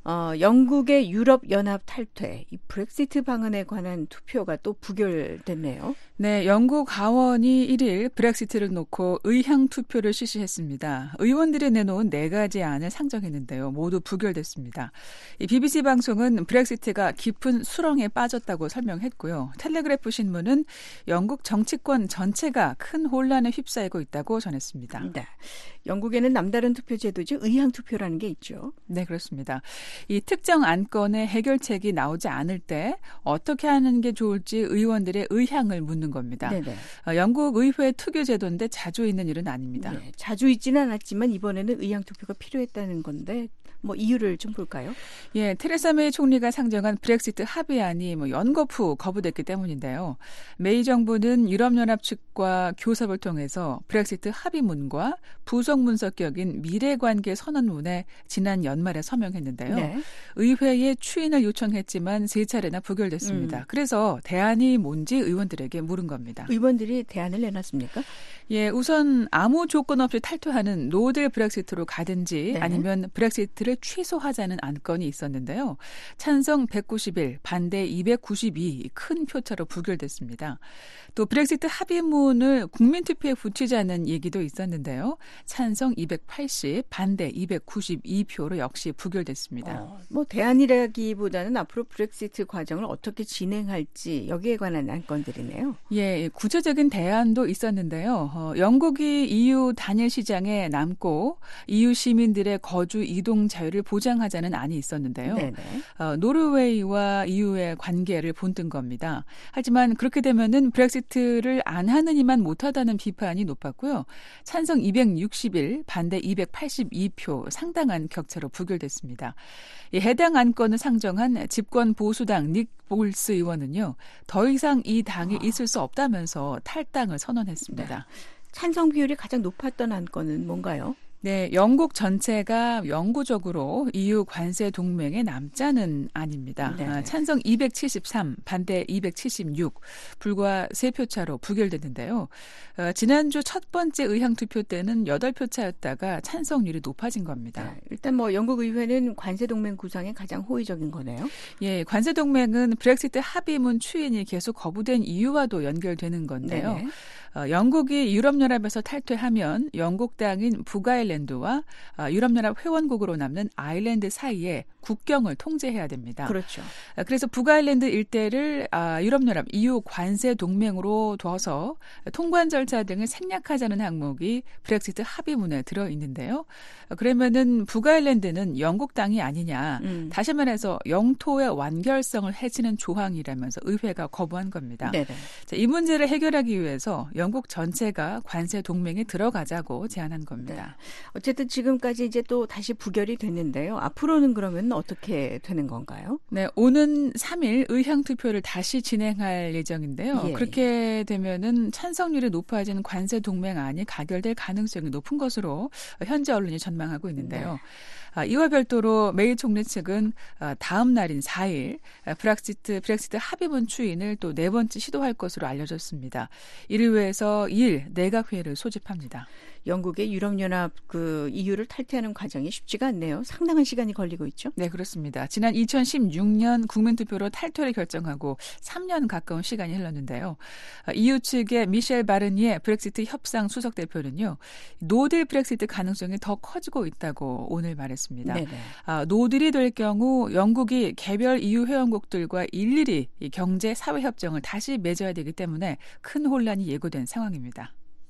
어, 영국의 유럽연합 탈퇴, 이 브렉시트 방안에 관한 투표가 또 부결됐네요. 네, 영국 하원이 일 일 브렉시트를 놓고 의향 투표를 실시했습니다. 의원들이 내놓은 네 가지 안을 상정했는데요. 모두 부결됐습니다. 이 비비씨 방송은 브렉시트가 깊은 수렁에 빠졌다고 설명했고요. 텔레그래프 신문은 영국 정치권 전체가 큰 혼란에 휩싸이고 있다고 전했습니다. 네, 영국에는 남다른 투표 제도죠. 의향 투표라는 게 있죠. 네, 그렇습니다. 이 특정 안건의 해결책이 나오지 않을 때 어떻게 하는 게 좋을지 의원들의 의향을 묻는 겁니다. 네네. 어, 영국 의회 특유 제도인데 자주 있는 일은 아닙니다. 네, 자주 있지는 않았지만 이번에는 의향 투표가 필요했다는 건데 뭐 이유를 좀 볼까요? 예, 테레사 메이 총리가 상정한 브렉시트 합의안이 뭐 연거푸 거부됐기 때문인데요. 메이 정부는 유럽연합 측과 교섭을 통해서 브렉시트 합의문과 부속 문서격인 미래관계 선언문에 지난 연말에 서명했는데요. 네. 의회에 추인을 요청했지만 세 차례나 부결됐습니다. 음. 그래서 대안이 뭔지 의원들에게 물은 겁니다. 의원들이 대안을 내놨습니까? 예, 우선 아무 조건 없이 탈퇴하는 노딜 브렉시트로 가든지 네. 아니면 브렉시트를 취소하자는 안건이 있었는데요. 찬성 백구십일, 반대 이백구십이 큰 표차로 부결됐습니다. 또 브렉시트 합의문을 국민투표에 붙이자는 얘기도 있었는데요. 찬성 이백팔십, 반대 이백구십이 표로 역시 부결됐습니다. 어, 뭐 대안이라기보다는 앞으로 브렉시트 과정을 어떻게 진행할지 여기에 관한 안건들이네요. 예, 구체적인 대안도 있었는데요. 어, 영국이 이유 단일 시장에 남고 이유 시민들의 거주 이동 자유를 보장하자는 안이 있었는데요. 네네. 어, 노르웨이와 이유의 관계를 본뜬 겁니다. 하지만 그렇게 되면은 브렉시트를 안 하느니만 못하다는 비판이 높았고요. 찬성 이백육십일, 반대 이백팔십이 표 상당한 격차로 부결됐습니다. 이 해당 안건을 상정한 집권 보수당 닉 볼스 의원은요. 더 이상 이 당이 있을 수 없다면서 탈당을 선언했습니다. 네. 찬성 비율이 가장 높았던 안건은 뭔가요? 네, 영국 전체가 영구적으로 이유 관세 동맹에 남자는 아닙니다. 네. 아, 찬성 이백칠십삼, 반대 이백칠십육, 불과 세 표 차로 부결됐는데요. 어, 지난주 첫 번째 의향 투표 때는 여덟 표 차였다가 찬성률이 높아진 겁니다. 네, 일단 뭐 영국 의회는 관세 동맹 구상에 가장 호의적인 거네요. 예, 관세 동맹은 브렉시트 합의문 추인이 계속 거부된 이유와도 연결되는 건데요. 네네. 어, 영국이 유럽연합에서 탈퇴하면 영국 땅인 북아일랜드와 어, 유럽연합 회원국으로 남는 아일랜드 사이에 국경을 통제해야 됩니다. 그렇죠. 어, 그래서 북아일랜드 일대를 아, 유럽연합 이유 관세 동맹으로 둬서 통관 절차 등을 생략하자는 항목이 브렉시트 합의문에 들어있는데요. 어, 그러면은 북아일랜드는 영국 땅이 아니냐. 음. 다시 말해서 영토의 완결성을 해치는 조항이라면서 의회가 거부한 겁니다. 네네. 자, 이 문제를 해결하기 위해서 영국 전체가 관세 동맹에 들어가자고 제안한 겁니다. 네. 어쨌든 지금까지 이제 또 다시 부결이 됐는데요. 앞으로는 그러면 어떻게 되는 건가요? 네, 오는 삼 일 의향 투표를 다시 진행할 예정인데요. 예. 그렇게 되면은 찬성률이 높아진 관세 동맹안이 가결될 가능성이 높은 것으로 현재 언론이 전망하고 있는데요. 네. 아, 이와 별도로 메이 총리 측은 다음 날인 사 일 브렉시트, 브렉시트 합의문 추인을 또 네 번째 시도할 것으로 알려졌습니다. 이를 위해서 이 일 내각회의를 소집합니다. 영국의 유럽연합 그 이유를 탈퇴하는 과정이 쉽지가 않네요. 상당한 시간이 걸리고 있죠. 네, 그렇습니다. 지난 이천십육 년 국민투표로 탈퇴를 결정하고 삼 년 가까운 시간이 흘렀는데요. 이유 측의 미셸 바르니에 브렉시트 협상 수석 대표는요. 노딜 브렉시트 가능성이 더 커지고 있다고 오늘 말했습니다. 아, 노딜이 될 경우 영국이 개별 이유 회원국들과 일일이 이 경제 사회 협정을 다시 맺어야 되기 때문에 큰 혼란이 예고된 상황입니다.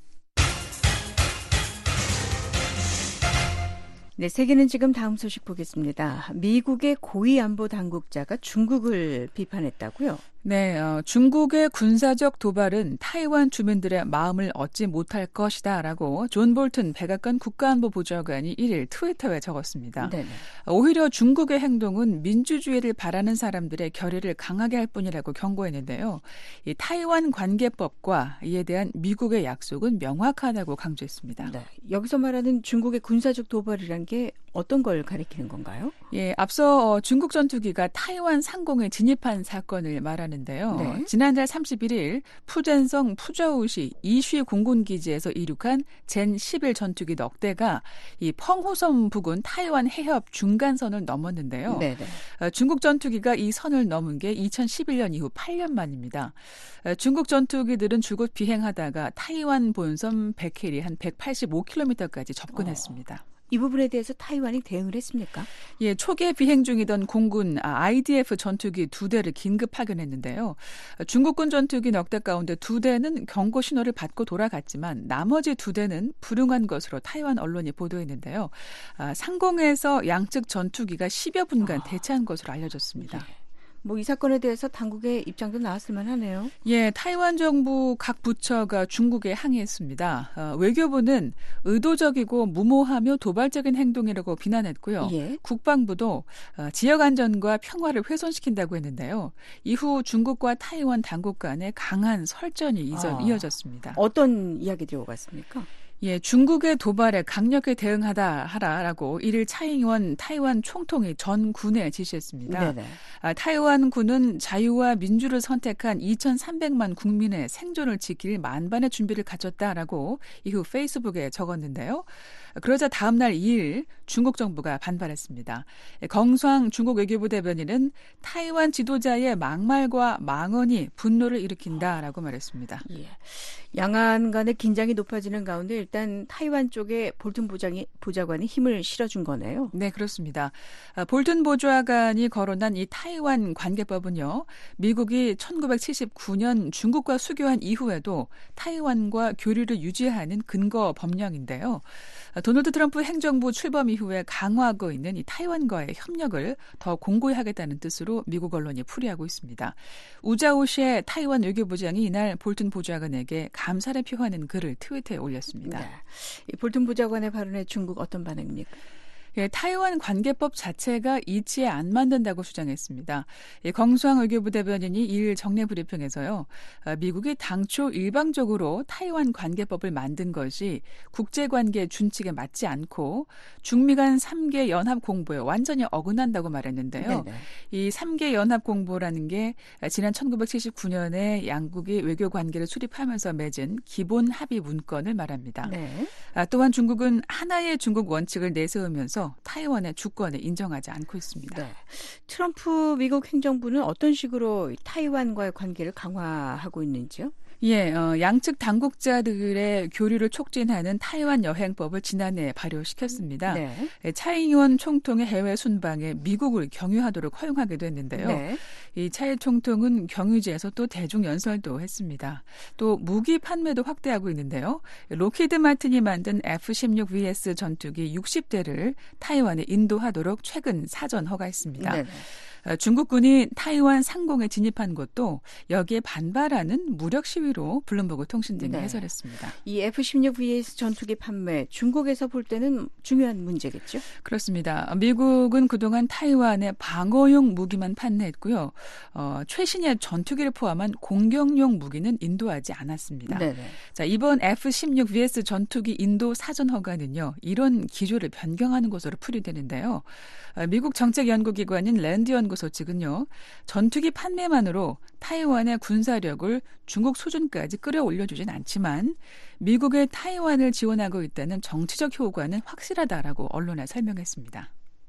네, 세계는 지금 다음 소식 보겠습니다. 미국의 고위 안보 당국자가 중국을 비판했다고요? 네, 어, 중국의 군사적 도발은 타이완 주민들의 마음을 얻지 못할 것이다라고 존 볼튼 백악관 국가안보보좌관이 일 일 트위터에 적었습니다. 네네. 오히려 중국의 행동은 민주주의를 바라는 사람들의 결의를 강하게 할 뿐이라고 경고했는데요. 이 타이완 관계법과 이에 대한 미국의 약속은 명확하다고 강조했습니다. 네, 여기서 말하는 중국의 군사적 도발이란 게 어떤 걸 가리키는 건가요? 예, 앞서 중국 전투기가 타이완 상공에 진입한 사건을 말하는데요. 네. 지난달 삼십일 일 푸젠성 푸저우시 이쉬 공군기지에서 이륙한 젠 십일 전투기 넉 대가 이 펑호섬 부근 타이완 해협 중간선을 넘었는데요. 네, 네. 중국 전투기가 이 선을 넘은 게 이천십일 년 이후 팔 년 만입니다. 중국 전투기들은 줄곧 비행하다가 타이완 본섬 백해리 한 백팔십오 킬로미터까지 접근했습니다. 어. 이 부분에 대해서 타이완이 대응을 했습니까? 예, 초기에 비행 중이던 공군 아이디에프 전투기 두 대를 긴급 파견했는데요. 중국군 전투기 넉 대 가운데 두 대는 경고 신호를 받고 돌아갔지만 나머지 두 대는 불응한 것으로 타이완 언론이 보도했는데요. 아, 상공에서 양측 전투기가 십여 분간 대치한 것으로 알려졌습니다. 예. 뭐 이 사건에 대해서 당국의 입장도 나왔을 만하네요. 예, 타이완 정부 각 부처가 중국에 항의했습니다. 어, 외교부는 의도적이고 무모하며 도발적인 행동이라고 비난했고요. 예. 국방부도 어, 지역 안전과 평화를 훼손시킨다고 했는데요. 이후 중국과 타이완 당국 간에 강한 설전이 이전, 아, 이어졌습니다. 어떤 이야기들이 오갔습니까? 예, 중국의 도발에 강력히 대응하다 하라라고 일 일 차잉원 타이완 총통이 전 군에 지시했습니다. 네네. 아, 타이완 군은 자유와 민주를 선택한 이천삼백만 국민의 생존을 지킬 만반의 준비를 갖췄다라고 이후 페이스북에 적었는데요. 그러자 다음 날 이 일 중국 정부가 반발했습니다. 경수왕 중국 외교부 대변인은 타이완 지도자의 막말과 망언이 분노를 일으킨다라고 말했습니다. 예. 양안 간의 긴장이 높아지는 가운데 일단 타이완 쪽에 볼튼 보장이, 보좌관이 힘을 실어준 거네요. 네, 그렇습니다. 볼튼 보좌관이 거론한 이 타이완 관계법은요. 미국이 천구백칠십구 년 중국과 수교한 이후에도 타이완과 교류를 유지하는 근거 법령인데요. 도널드 트럼프 행정부 출범 이후에 강화하고 있는 이 타이완과의 협력을 더 공고히 하겠다는 뜻으로 미국 언론이 풀이하고 있습니다. 우자오시의 타이완 외교부장이 이날 볼튼 보좌관에게 감사를 표하는 글을 트위터에 올렸습니다. 네. 이 볼튼 보좌관의 발언에 중국 어떤 반응입니까? 예, 타이완 관계법 자체가 이치에 안 맞는다고 주장했습니다. 예, 경수왕 외교부 대변인이 이 일 정례 브리핑에서요. 아, 미국이 당초 일방적으로 타이완 관계법을 만든 것이 국제관계 준칙에 맞지 않고 중미 간 삼 개 연합 공보에 완전히 어긋난다고 말했는데요. 네네. 이 삼 개 연합 공보라는 게 지난 천구백칠십구 년에 양국이 외교 관계를 수립하면서 맺은 기본 합의 문건을 말합니다. 네. 아, 또한 중국은 하나의 중국 원칙을 내세우면서 타이완의 주권을 인정하지 않고 있습니다. 네. 트럼프 미국 행정부는 어떤 식으로 타이완과의 관계를 강화하고 있는지요? 예, 어, 양측 당국자들의 교류를 촉진하는 타이완 여행법을 지난해 발효시켰습니다. 네. 차잉원 총통의 해외 순방에 미국을 경유하도록 허용하기도 했는데요. 네. 이 차이 총통은 경유지에서 또 대중 연설도 했습니다. 또 무기 판매도 확대하고 있는데요. 로키드 마틴이 만든 에프 십육 브이에스 전투기 육십 대를 타이완에 인도하도록 최근 사전 허가했습니다. 네네. 중국군이 타이완 상공에 진입한 것도 여기에 반발하는 무력 시위로 블룸버그 통신 등이 네. 해설했습니다. 이 에프 십육 브이에스 전투기 판매 중국에서 볼 때는 중요한 문제겠죠? 그렇습니다. 미국은 그동안 타이완에 방어용 무기만 판매했고요. 어, 최신의 전투기를 포함한 공격용 무기는 인도하지 않았습니다. 네네. 자, 이번 에프 십육 브이에스 전투기 인도 사전 허가는요. 이런 기조를 변경하는 것으로 풀이되는데요. 미국 정책연구기관인 랜드 연구소 측은요. 전투기 판매만으로 타이완의 군사력을 중국 수준까지 끌어올려주진 않지만 미국의 타이완을 지원하고 있다는 정치적 효과는 확실하다라고 언론에 설명했습니다.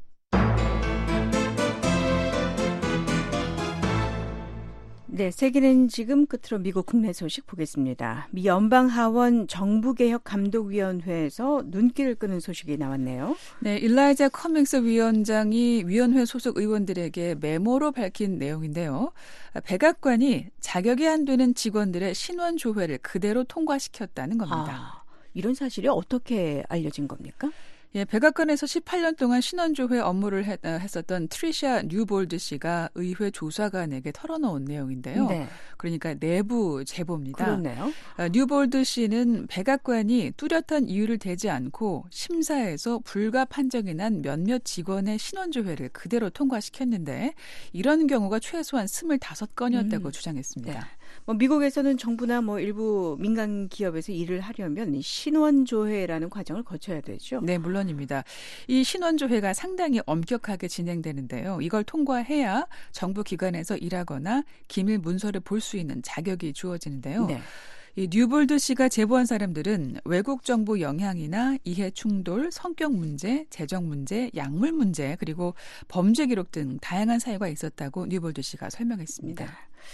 네, 세계는 지금 끝으로 미국 국내 소식 보겠습니다. 미 연방하원 정부개혁감독위원회에서 눈길을 끄는 소식이 나왔네요. 네, 일라이자 커밍스 위원장이 위원회 소속 의원들에게 메모로 밝힌 내용인데요. 백악관이 자격이 안 되는 직원들의 신원 조회를 그대로 통과시켰다는 겁니다. 아, 이런 사실이 어떻게 알려진 겁니까? 예, 백악관에서 십팔 년 동안 신원조회 업무를 했, 했었던 트리샤 뉴볼드 씨가 의회 조사관에게 털어놓은 내용인데요. 네. 그러니까 내부 제보입니다. 그렇네요. 아, 뉴볼드 씨는 백악관이 뚜렷한 이유를 대지 않고 심사에서 불가 판정이 난 몇몇 직원의 신원조회를 그대로 통과시켰는데 이런 경우가 최소한 스물다섯 건이었다고 음. 주장했습니다. 네. 뭐 미국에서는 정부나 뭐 일부 민간 기업에서 일을 하려면 신원조회라는 과정을 거쳐야 되죠. 네, 물론입니다. 이 신원조회가 상당히 엄격하게 진행되는데요. 이걸 통과해야 정부 기관에서 일하거나 기밀 문서를 볼 수 있는 자격이 주어지는데요. 네. 이 뉴볼드 씨가 제보한 사람들은 외국 정부 영향이나 이해 충돌, 성격 문제, 재정 문제, 약물 문제, 그리고 범죄 기록 등 다양한 사유가 있었다고 뉴볼드 씨가 설명했습니다. 네.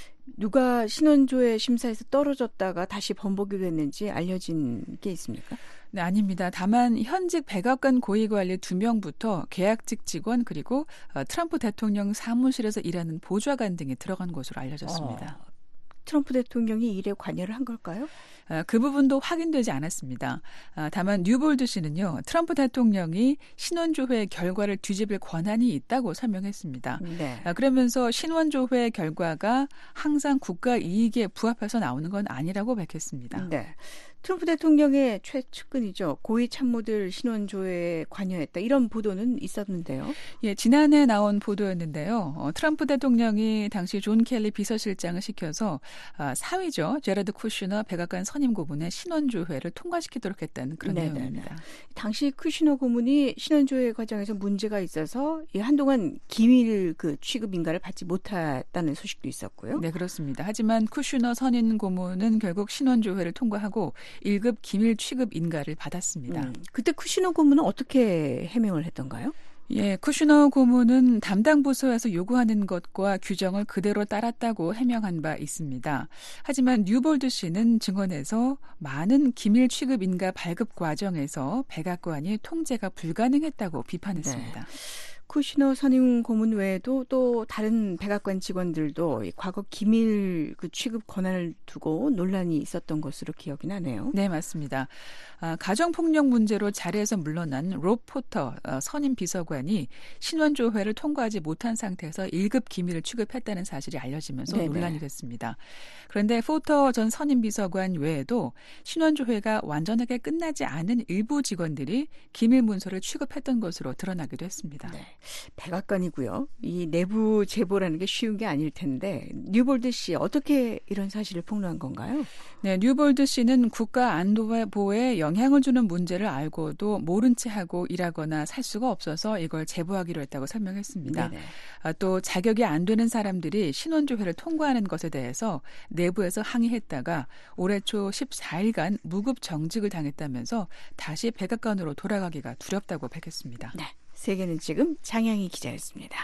누가 신원조회 심사에서 떨어졌다가 다시 번복이 됐는지 알려진 게 있습니까? 네, 아닙니다. 다만 현직 백악관 고위관리 두 명부터 계약직 직원 그리고 트럼프 대통령 사무실에서 일하는 보좌관 등이 들어간 것으로 알려졌습니다. 어. 트럼프 대통령이 일에 관여를 한 걸까요? 그 부분도 확인되지 않았습니다. 다만 뉴볼드 씨는요. 트럼프 대통령이 신원조회 결과를 뒤집을 권한이 있다고 설명했습니다. 네. 그러면서 신원조회 결과가 항상 국가 이익에 부합해서 나오는 건 아니라고 밝혔습니다. 네. 트럼프 대통령의 최측근이죠. 고위 참모들 신원조회에 관여했다. 이런 보도는 있었는데요. 예, 지난해 나온 보도였는데요. 어, 트럼프 대통령이 당시 존 켈리 비서실장을 시켜서 아, 사위죠. 제라드 쿠슈너 백악관 선임 고문의 신원조회를 통과시키도록 했다는 그런 네네네. 내용입니다. 당시 쿠슈너 고문이 신원조회 과정에서 문제가 있어서 한동안 기밀 그 취급 인가를 받지 못했다는 소식도 있었고요. 네, 그렇습니다. 하지만 쿠슈너 선임 고문은 결국 신원조회를 통과하고 일 급 기밀 취급 인가를 받았습니다. 음, 그때 쿠슈너 고문은 어떻게 해명을 했던가요? 예, 쿠슈너 고문은 담당 부서에서 요구하는 것과 규정을 그대로 따랐다고 해명한 바 있습니다. 하지만 뉴볼드 씨는 증언에서 많은 기밀 취급 인가 발급 과정에서 백악관이 통제가 불가능했다고 비판했습니다. 네. 쿠슈너 선임 고문 외에도 또 다른 백악관 직원들도 과거 기밀 그 취급 권한을 두고 논란이 있었던 것으로 기억이 나네요. 네, 맞습니다. 아, 가정폭력 문제로 자리에서 물러난 롭 포터 어, 선임 비서관이 신원조회를 통과하지 못한 상태에서 일 급 기밀을 취급했다는 사실이 알려지면서 네네. 논란이 됐습니다. 그런데 포터 전 선임 비서관 외에도 신원조회가 완전하게 끝나지 않은 일부 직원들이 기밀 문서를 취급했던 것으로 드러나기도 했습니다. 네. 백악관이고요. 이 내부 제보라는 게 쉬운 게 아닐 텐데 뉴볼드 씨 어떻게 이런 사실을 폭로한 건가요? 네, 뉴볼드 씨는 국가 안보에 영향을 주는 문제를 알고도 모른 채 하고 일하거나 살 수가 없어서 이걸 제보하기로 했다고 설명했습니다. 아, 또 자격이 안 되는 사람들이 신원조회를 통과하는 것에 대해서 내부에서 항의했다가 올해 초 십사 일간 무급 정직을 당했다면서 다시 백악관으로 돌아가기가 두렵다고 밝혔습니다. 네. 세계는 지금 장양희 기자였습니다.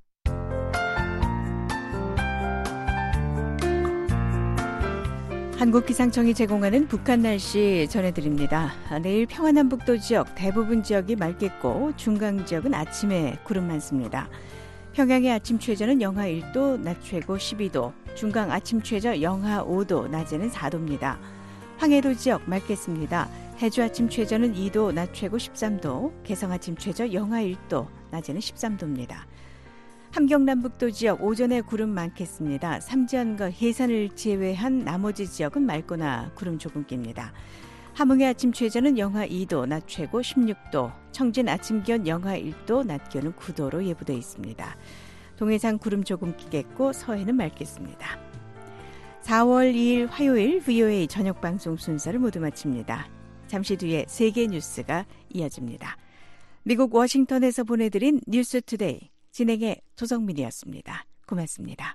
한국기상청이 제공하는 북한 날씨 전해드립니다. 내일 평안남북도 지역 대부분 지역이 맑겠고 중강 지역은 아침에 구름 많습니다. 평양의 아침 최저는 영하 일 도, 낮 최고 십이 도, 중강 아침 최저 영하 오 도, 낮에는 사 도입니다. 황해도 지역 맑겠습니다. 해주 아침 최저는 이 도, 낮 최고 십삼 도, 개성 아침 최저 영하 일 도, 낮에는 십삼 도입니다. 함경남북도 지역 오전에 구름 많겠습니다. 삼지연과 해산을 제외한 나머지 지역은 맑거나 구름 조금 낍니다. 함흥의 아침 최저는 영하 이 도, 낮 최고 십육 도, 청진 아침 기온 영하 일 도, 낮 기온은 구 도로 예보되어 있습니다. 동해상 구름 조금 끼겠고 서해는 맑겠습니다. 사월 이일 화요일 브이오에이 저녁 방송 순서를 모두 마칩니다. 잠시 뒤에 세계 뉴스가 이어집니다. 미국 워싱턴에서 보내드린 뉴스 투데이 진행의 조성민이었습니다. 고맙습니다.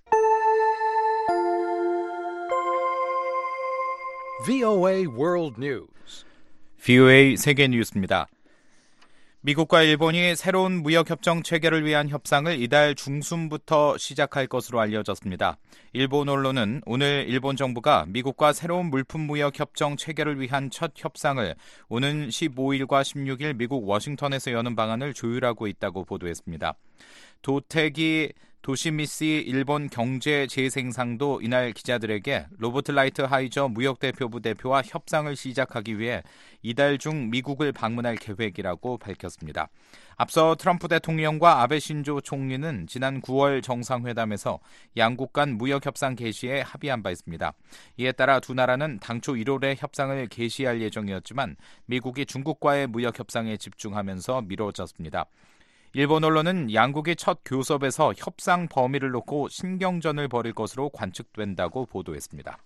브이오에이 World News. 브이오에이 세계 뉴스입니다. 미국과 일본이 새로운 무역협정 체결을 위한 협상을 이달 중순부터 시작할 것으로 알려졌습니다. 일본 언론은 오늘 일본 정부가 미국과 새로운 물품 무역협정 체결을 위한 첫 협상을 오는 십오일과 십육일 미국 워싱턴에서 여는 방안을 조율하고 있다고 보도했습니다. 도태기 도시미시 일본 경제재생상도 이날 기자들에게 로버트 라이트 하이저 무역대표부 대표와 협상을 시작하기 위해 이달 중 미국을 방문할 계획이라고 밝혔습니다. 앞서 트럼프 대통령과 아베 신조 총리는 지난 구월 정상회담에서 양국 간 무역협상 개시에 합의한 바 있습니다. 이에 따라 두 나라는 당초 일월에 협상을 개시할 예정이었지만 미국이 중국과의 무역협상에 집중하면서 미뤄졌습니다. 일본 언론은 양국이 첫 교섭에서 협상 범위를 놓고 신경전을 벌일 것으로 관측된다고 보도했습니다.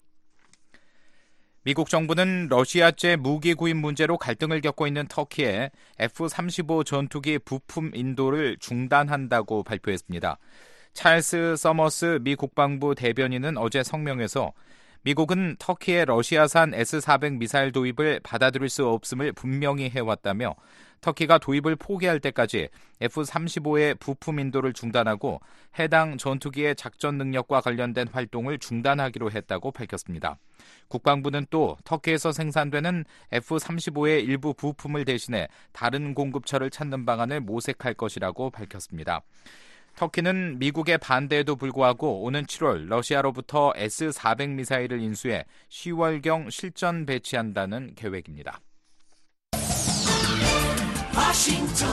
미국 정부는 러시아제 무기 구입 문제로 갈등을 겪고 있는 터키에 에프 삼십오 전투기 부품 인도를 중단한다고 발표했습니다. 찰스 서머스 미 국방부 대변인은 어제 성명에서 미국은 터키의 러시아산 에스 사백 미사일 도입을 받아들일 수 없음을 분명히 해왔다며 터키가 도입을 포기할 때까지 에프 삼십오의 부품 인도를 중단하고 해당 전투기의 작전 능력과 관련된 활동을 중단하기로 했다고 밝혔습니다. 국방부는 또 터키에서 생산되는 에프 삼십오의 일부 부품을 대신해 다른 공급처를 찾는 방안을 모색할 것이라고 밝혔습니다. 터키는 미국의 반대에도 불구하고 오는 칠월 러시아로부터 에스 사백 미사일을 인수해 시월경 실전 배치한다는 계획입니다. 워싱턴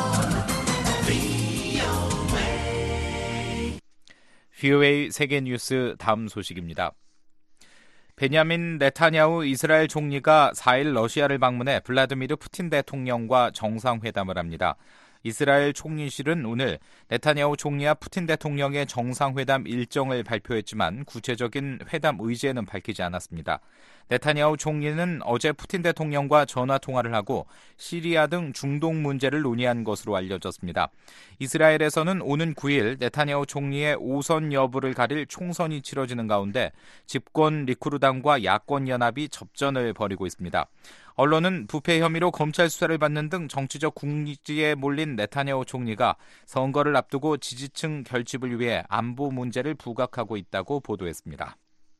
브이오에이 세계뉴스 다음 소식입니다. 베냐민 네타냐후 이스라엘 총리가 사일 러시아를 방문해 블라디미르 푸틴 대통령과 정상회담을 합니다. 이스라엘 총리실은 오늘 네타냐후 총리와 푸틴 대통령의 정상회담 일정을 발표했지만 구체적인 회담 의제는 밝히지 않았습니다. 네타냐후 총리는 어제 푸틴 대통령과 전화통화를 하고 시리아 등 중동 문제를 논의한 것으로 알려졌습니다. 이스라엘에서는 오는 구일 네타냐후 총리의 오선 여부를 가릴 총선이 치러지는 가운데 집권 리쿠르당과 야권 연합이 접전을 벌이고 있습니다. 언론은 부패 혐의로 검찰 수사를 받는 등 정치적 궁지에 몰린 네타냐후 총리가 선거를 앞두고 지지층 결집을 위해 안보 문제를 부각하고 있다고 보도했습니다.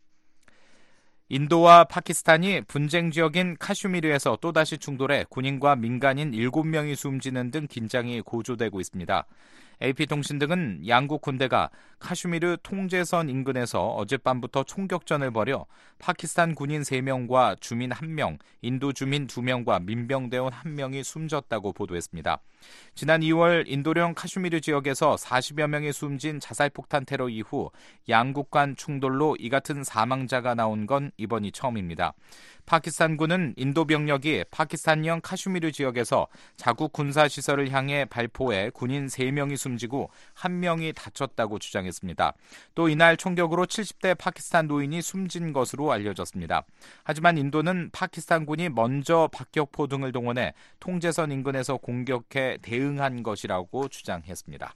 인도와 파키스탄이 분쟁 지역인 카슈미르에서 또다시 충돌해 군인과 민간인 일곱 명이 숨지는 등 긴장이 고조되고 있습니다. 에이피통신 등은 양국 군대가 카슈미르 통제선 인근에서 어젯밤부터 총격전을 벌여 파키스탄 군인 세 명과 주민 한 명, 인도 주민 두 명과 민병대원 한 명이 숨졌다고 보도했습니다. 지난 이월 인도령 카슈미르 지역에서 사십여 명이 숨진 자살폭탄 테러 이후 양국 간 충돌로 이 같은 사망자가 나온 건 이번이 처음입니다. 파키스탄군은 인도 병력이 파키스탄령 카슈미르 지역에서 자국 군사시설을 향해 발포해 군인 세 명이 숨지고 한 명이 다쳤다고 주장했습니다. 또 이날 총격으로 칠십 대 파키스탄 노인이 숨진 것으로 알려졌습니다. 하지만 인도는 파키스탄군이 먼저 박격포 등을 동원해 통제선 인근에서 공격해 대응한 것이라고 주장했습니다.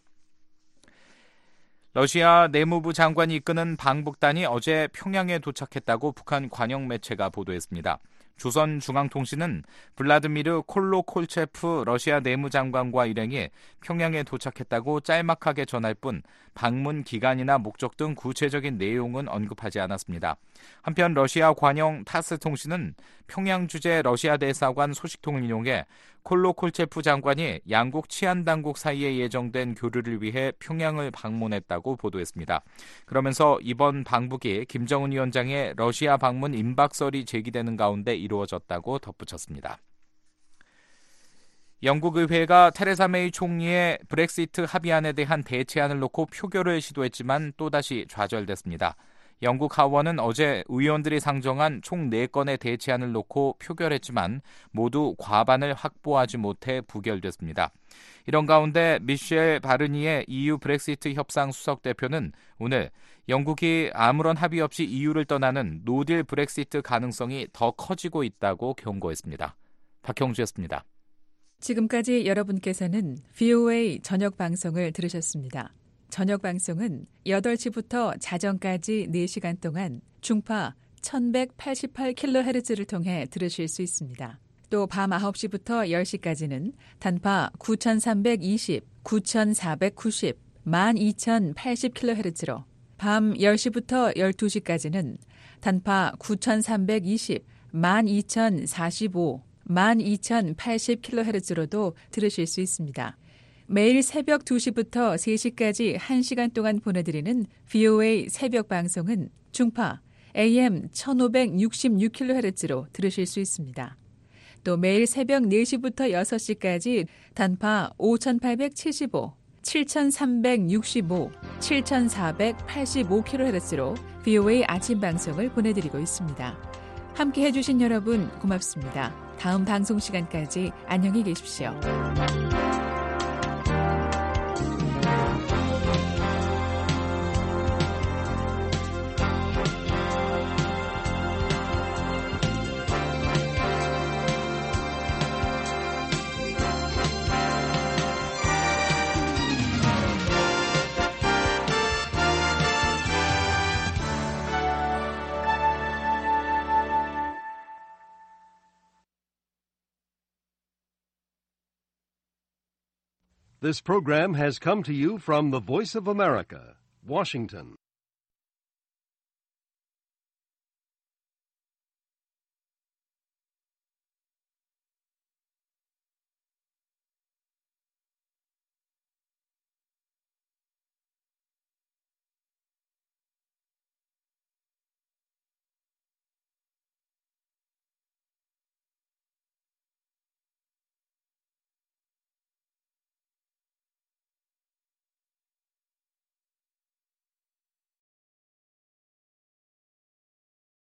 러시아 내무부 장관이 이끄는 방북단이 어제 평양에 도착했다고 북한 관영 매체가 보도했습니다. 조선중앙통신은 블라드미르 콜로콜체프 러시아 내무장관과 일행이 평양에 도착했다고 짤막하게 전할 뿐 방문 기간이나 목적 등 구체적인 내용은 언급하지 않았습니다. 한편 러시아 관영 타스통신은 평양 주재 러시아 대사관 소식통을 인용해 콜로콜체프 장관이 양국 치안당국 사이에 예정된 교류를 위해 평양을 방문했다고 보도했습니다. 그러면서 이번 방북이 김정은 위원장의 러시아 방문 임박설이 제기되는 가운데 이루어졌다고 덧붙였습니다. 영국 의회가 테레사 메이 총리의 브렉시트 합의안에 대한 대체안을 놓고 표결을 시도했지만 또다시 좌절됐습니다. 영국 하원은 어제 의원들이 상정한 총 네 건의 대체안을 놓고 표결했지만 모두 과반을 확보하지 못해 부결됐습니다. 이런 가운데 미셸 바르니에 이유 브렉시트 협상 수석 대표는 오늘 영국이 아무런 합의 없이 이유를 떠나는 노딜 브렉시트 가능성이 더 커지고 있다고 경고했습니다. 박형주였습니다. 지금까지 여러분께서는 브이오에이 저녁 방송을 들으셨습니다. 저녁 방송은 여덟 시부터 자정까지 네 시간 동안 중파 천백팔십팔 킬로헤르츠를 통해 들으실 수 있습니다. 또 밤 아홉 시부터 열 시까지는 단파 구천삼백이십, 구천사백구십, 만 이천팔십 킬로헤르츠로 밤 열 시부터 열두 시까지는 단파 구천삼백이십, 만 이천사십오, 만 이천팔십 킬로헤르츠로도 들으실 수 있습니다. 매일 새벽 두 시부터 세 시까지 한 시간 동안 보내드리는 브이오에이 새벽 방송은 중파 에이엠 천오백육십육 킬로헤르츠로 들으실 수 있습니다. 또 매일 새벽 네 시부터 여섯 시까지 단파 오천팔백칠십오, 칠천삼백육십오, 칠천사백팔십오 킬로헤르츠로 브이오에이 아침 방송을 보내드리고 있습니다. 함께 해주신 여러분 고맙습니다. 다음 방송 시간까지 안녕히 계십시오. This program has come to you from the Voice of America, Washington.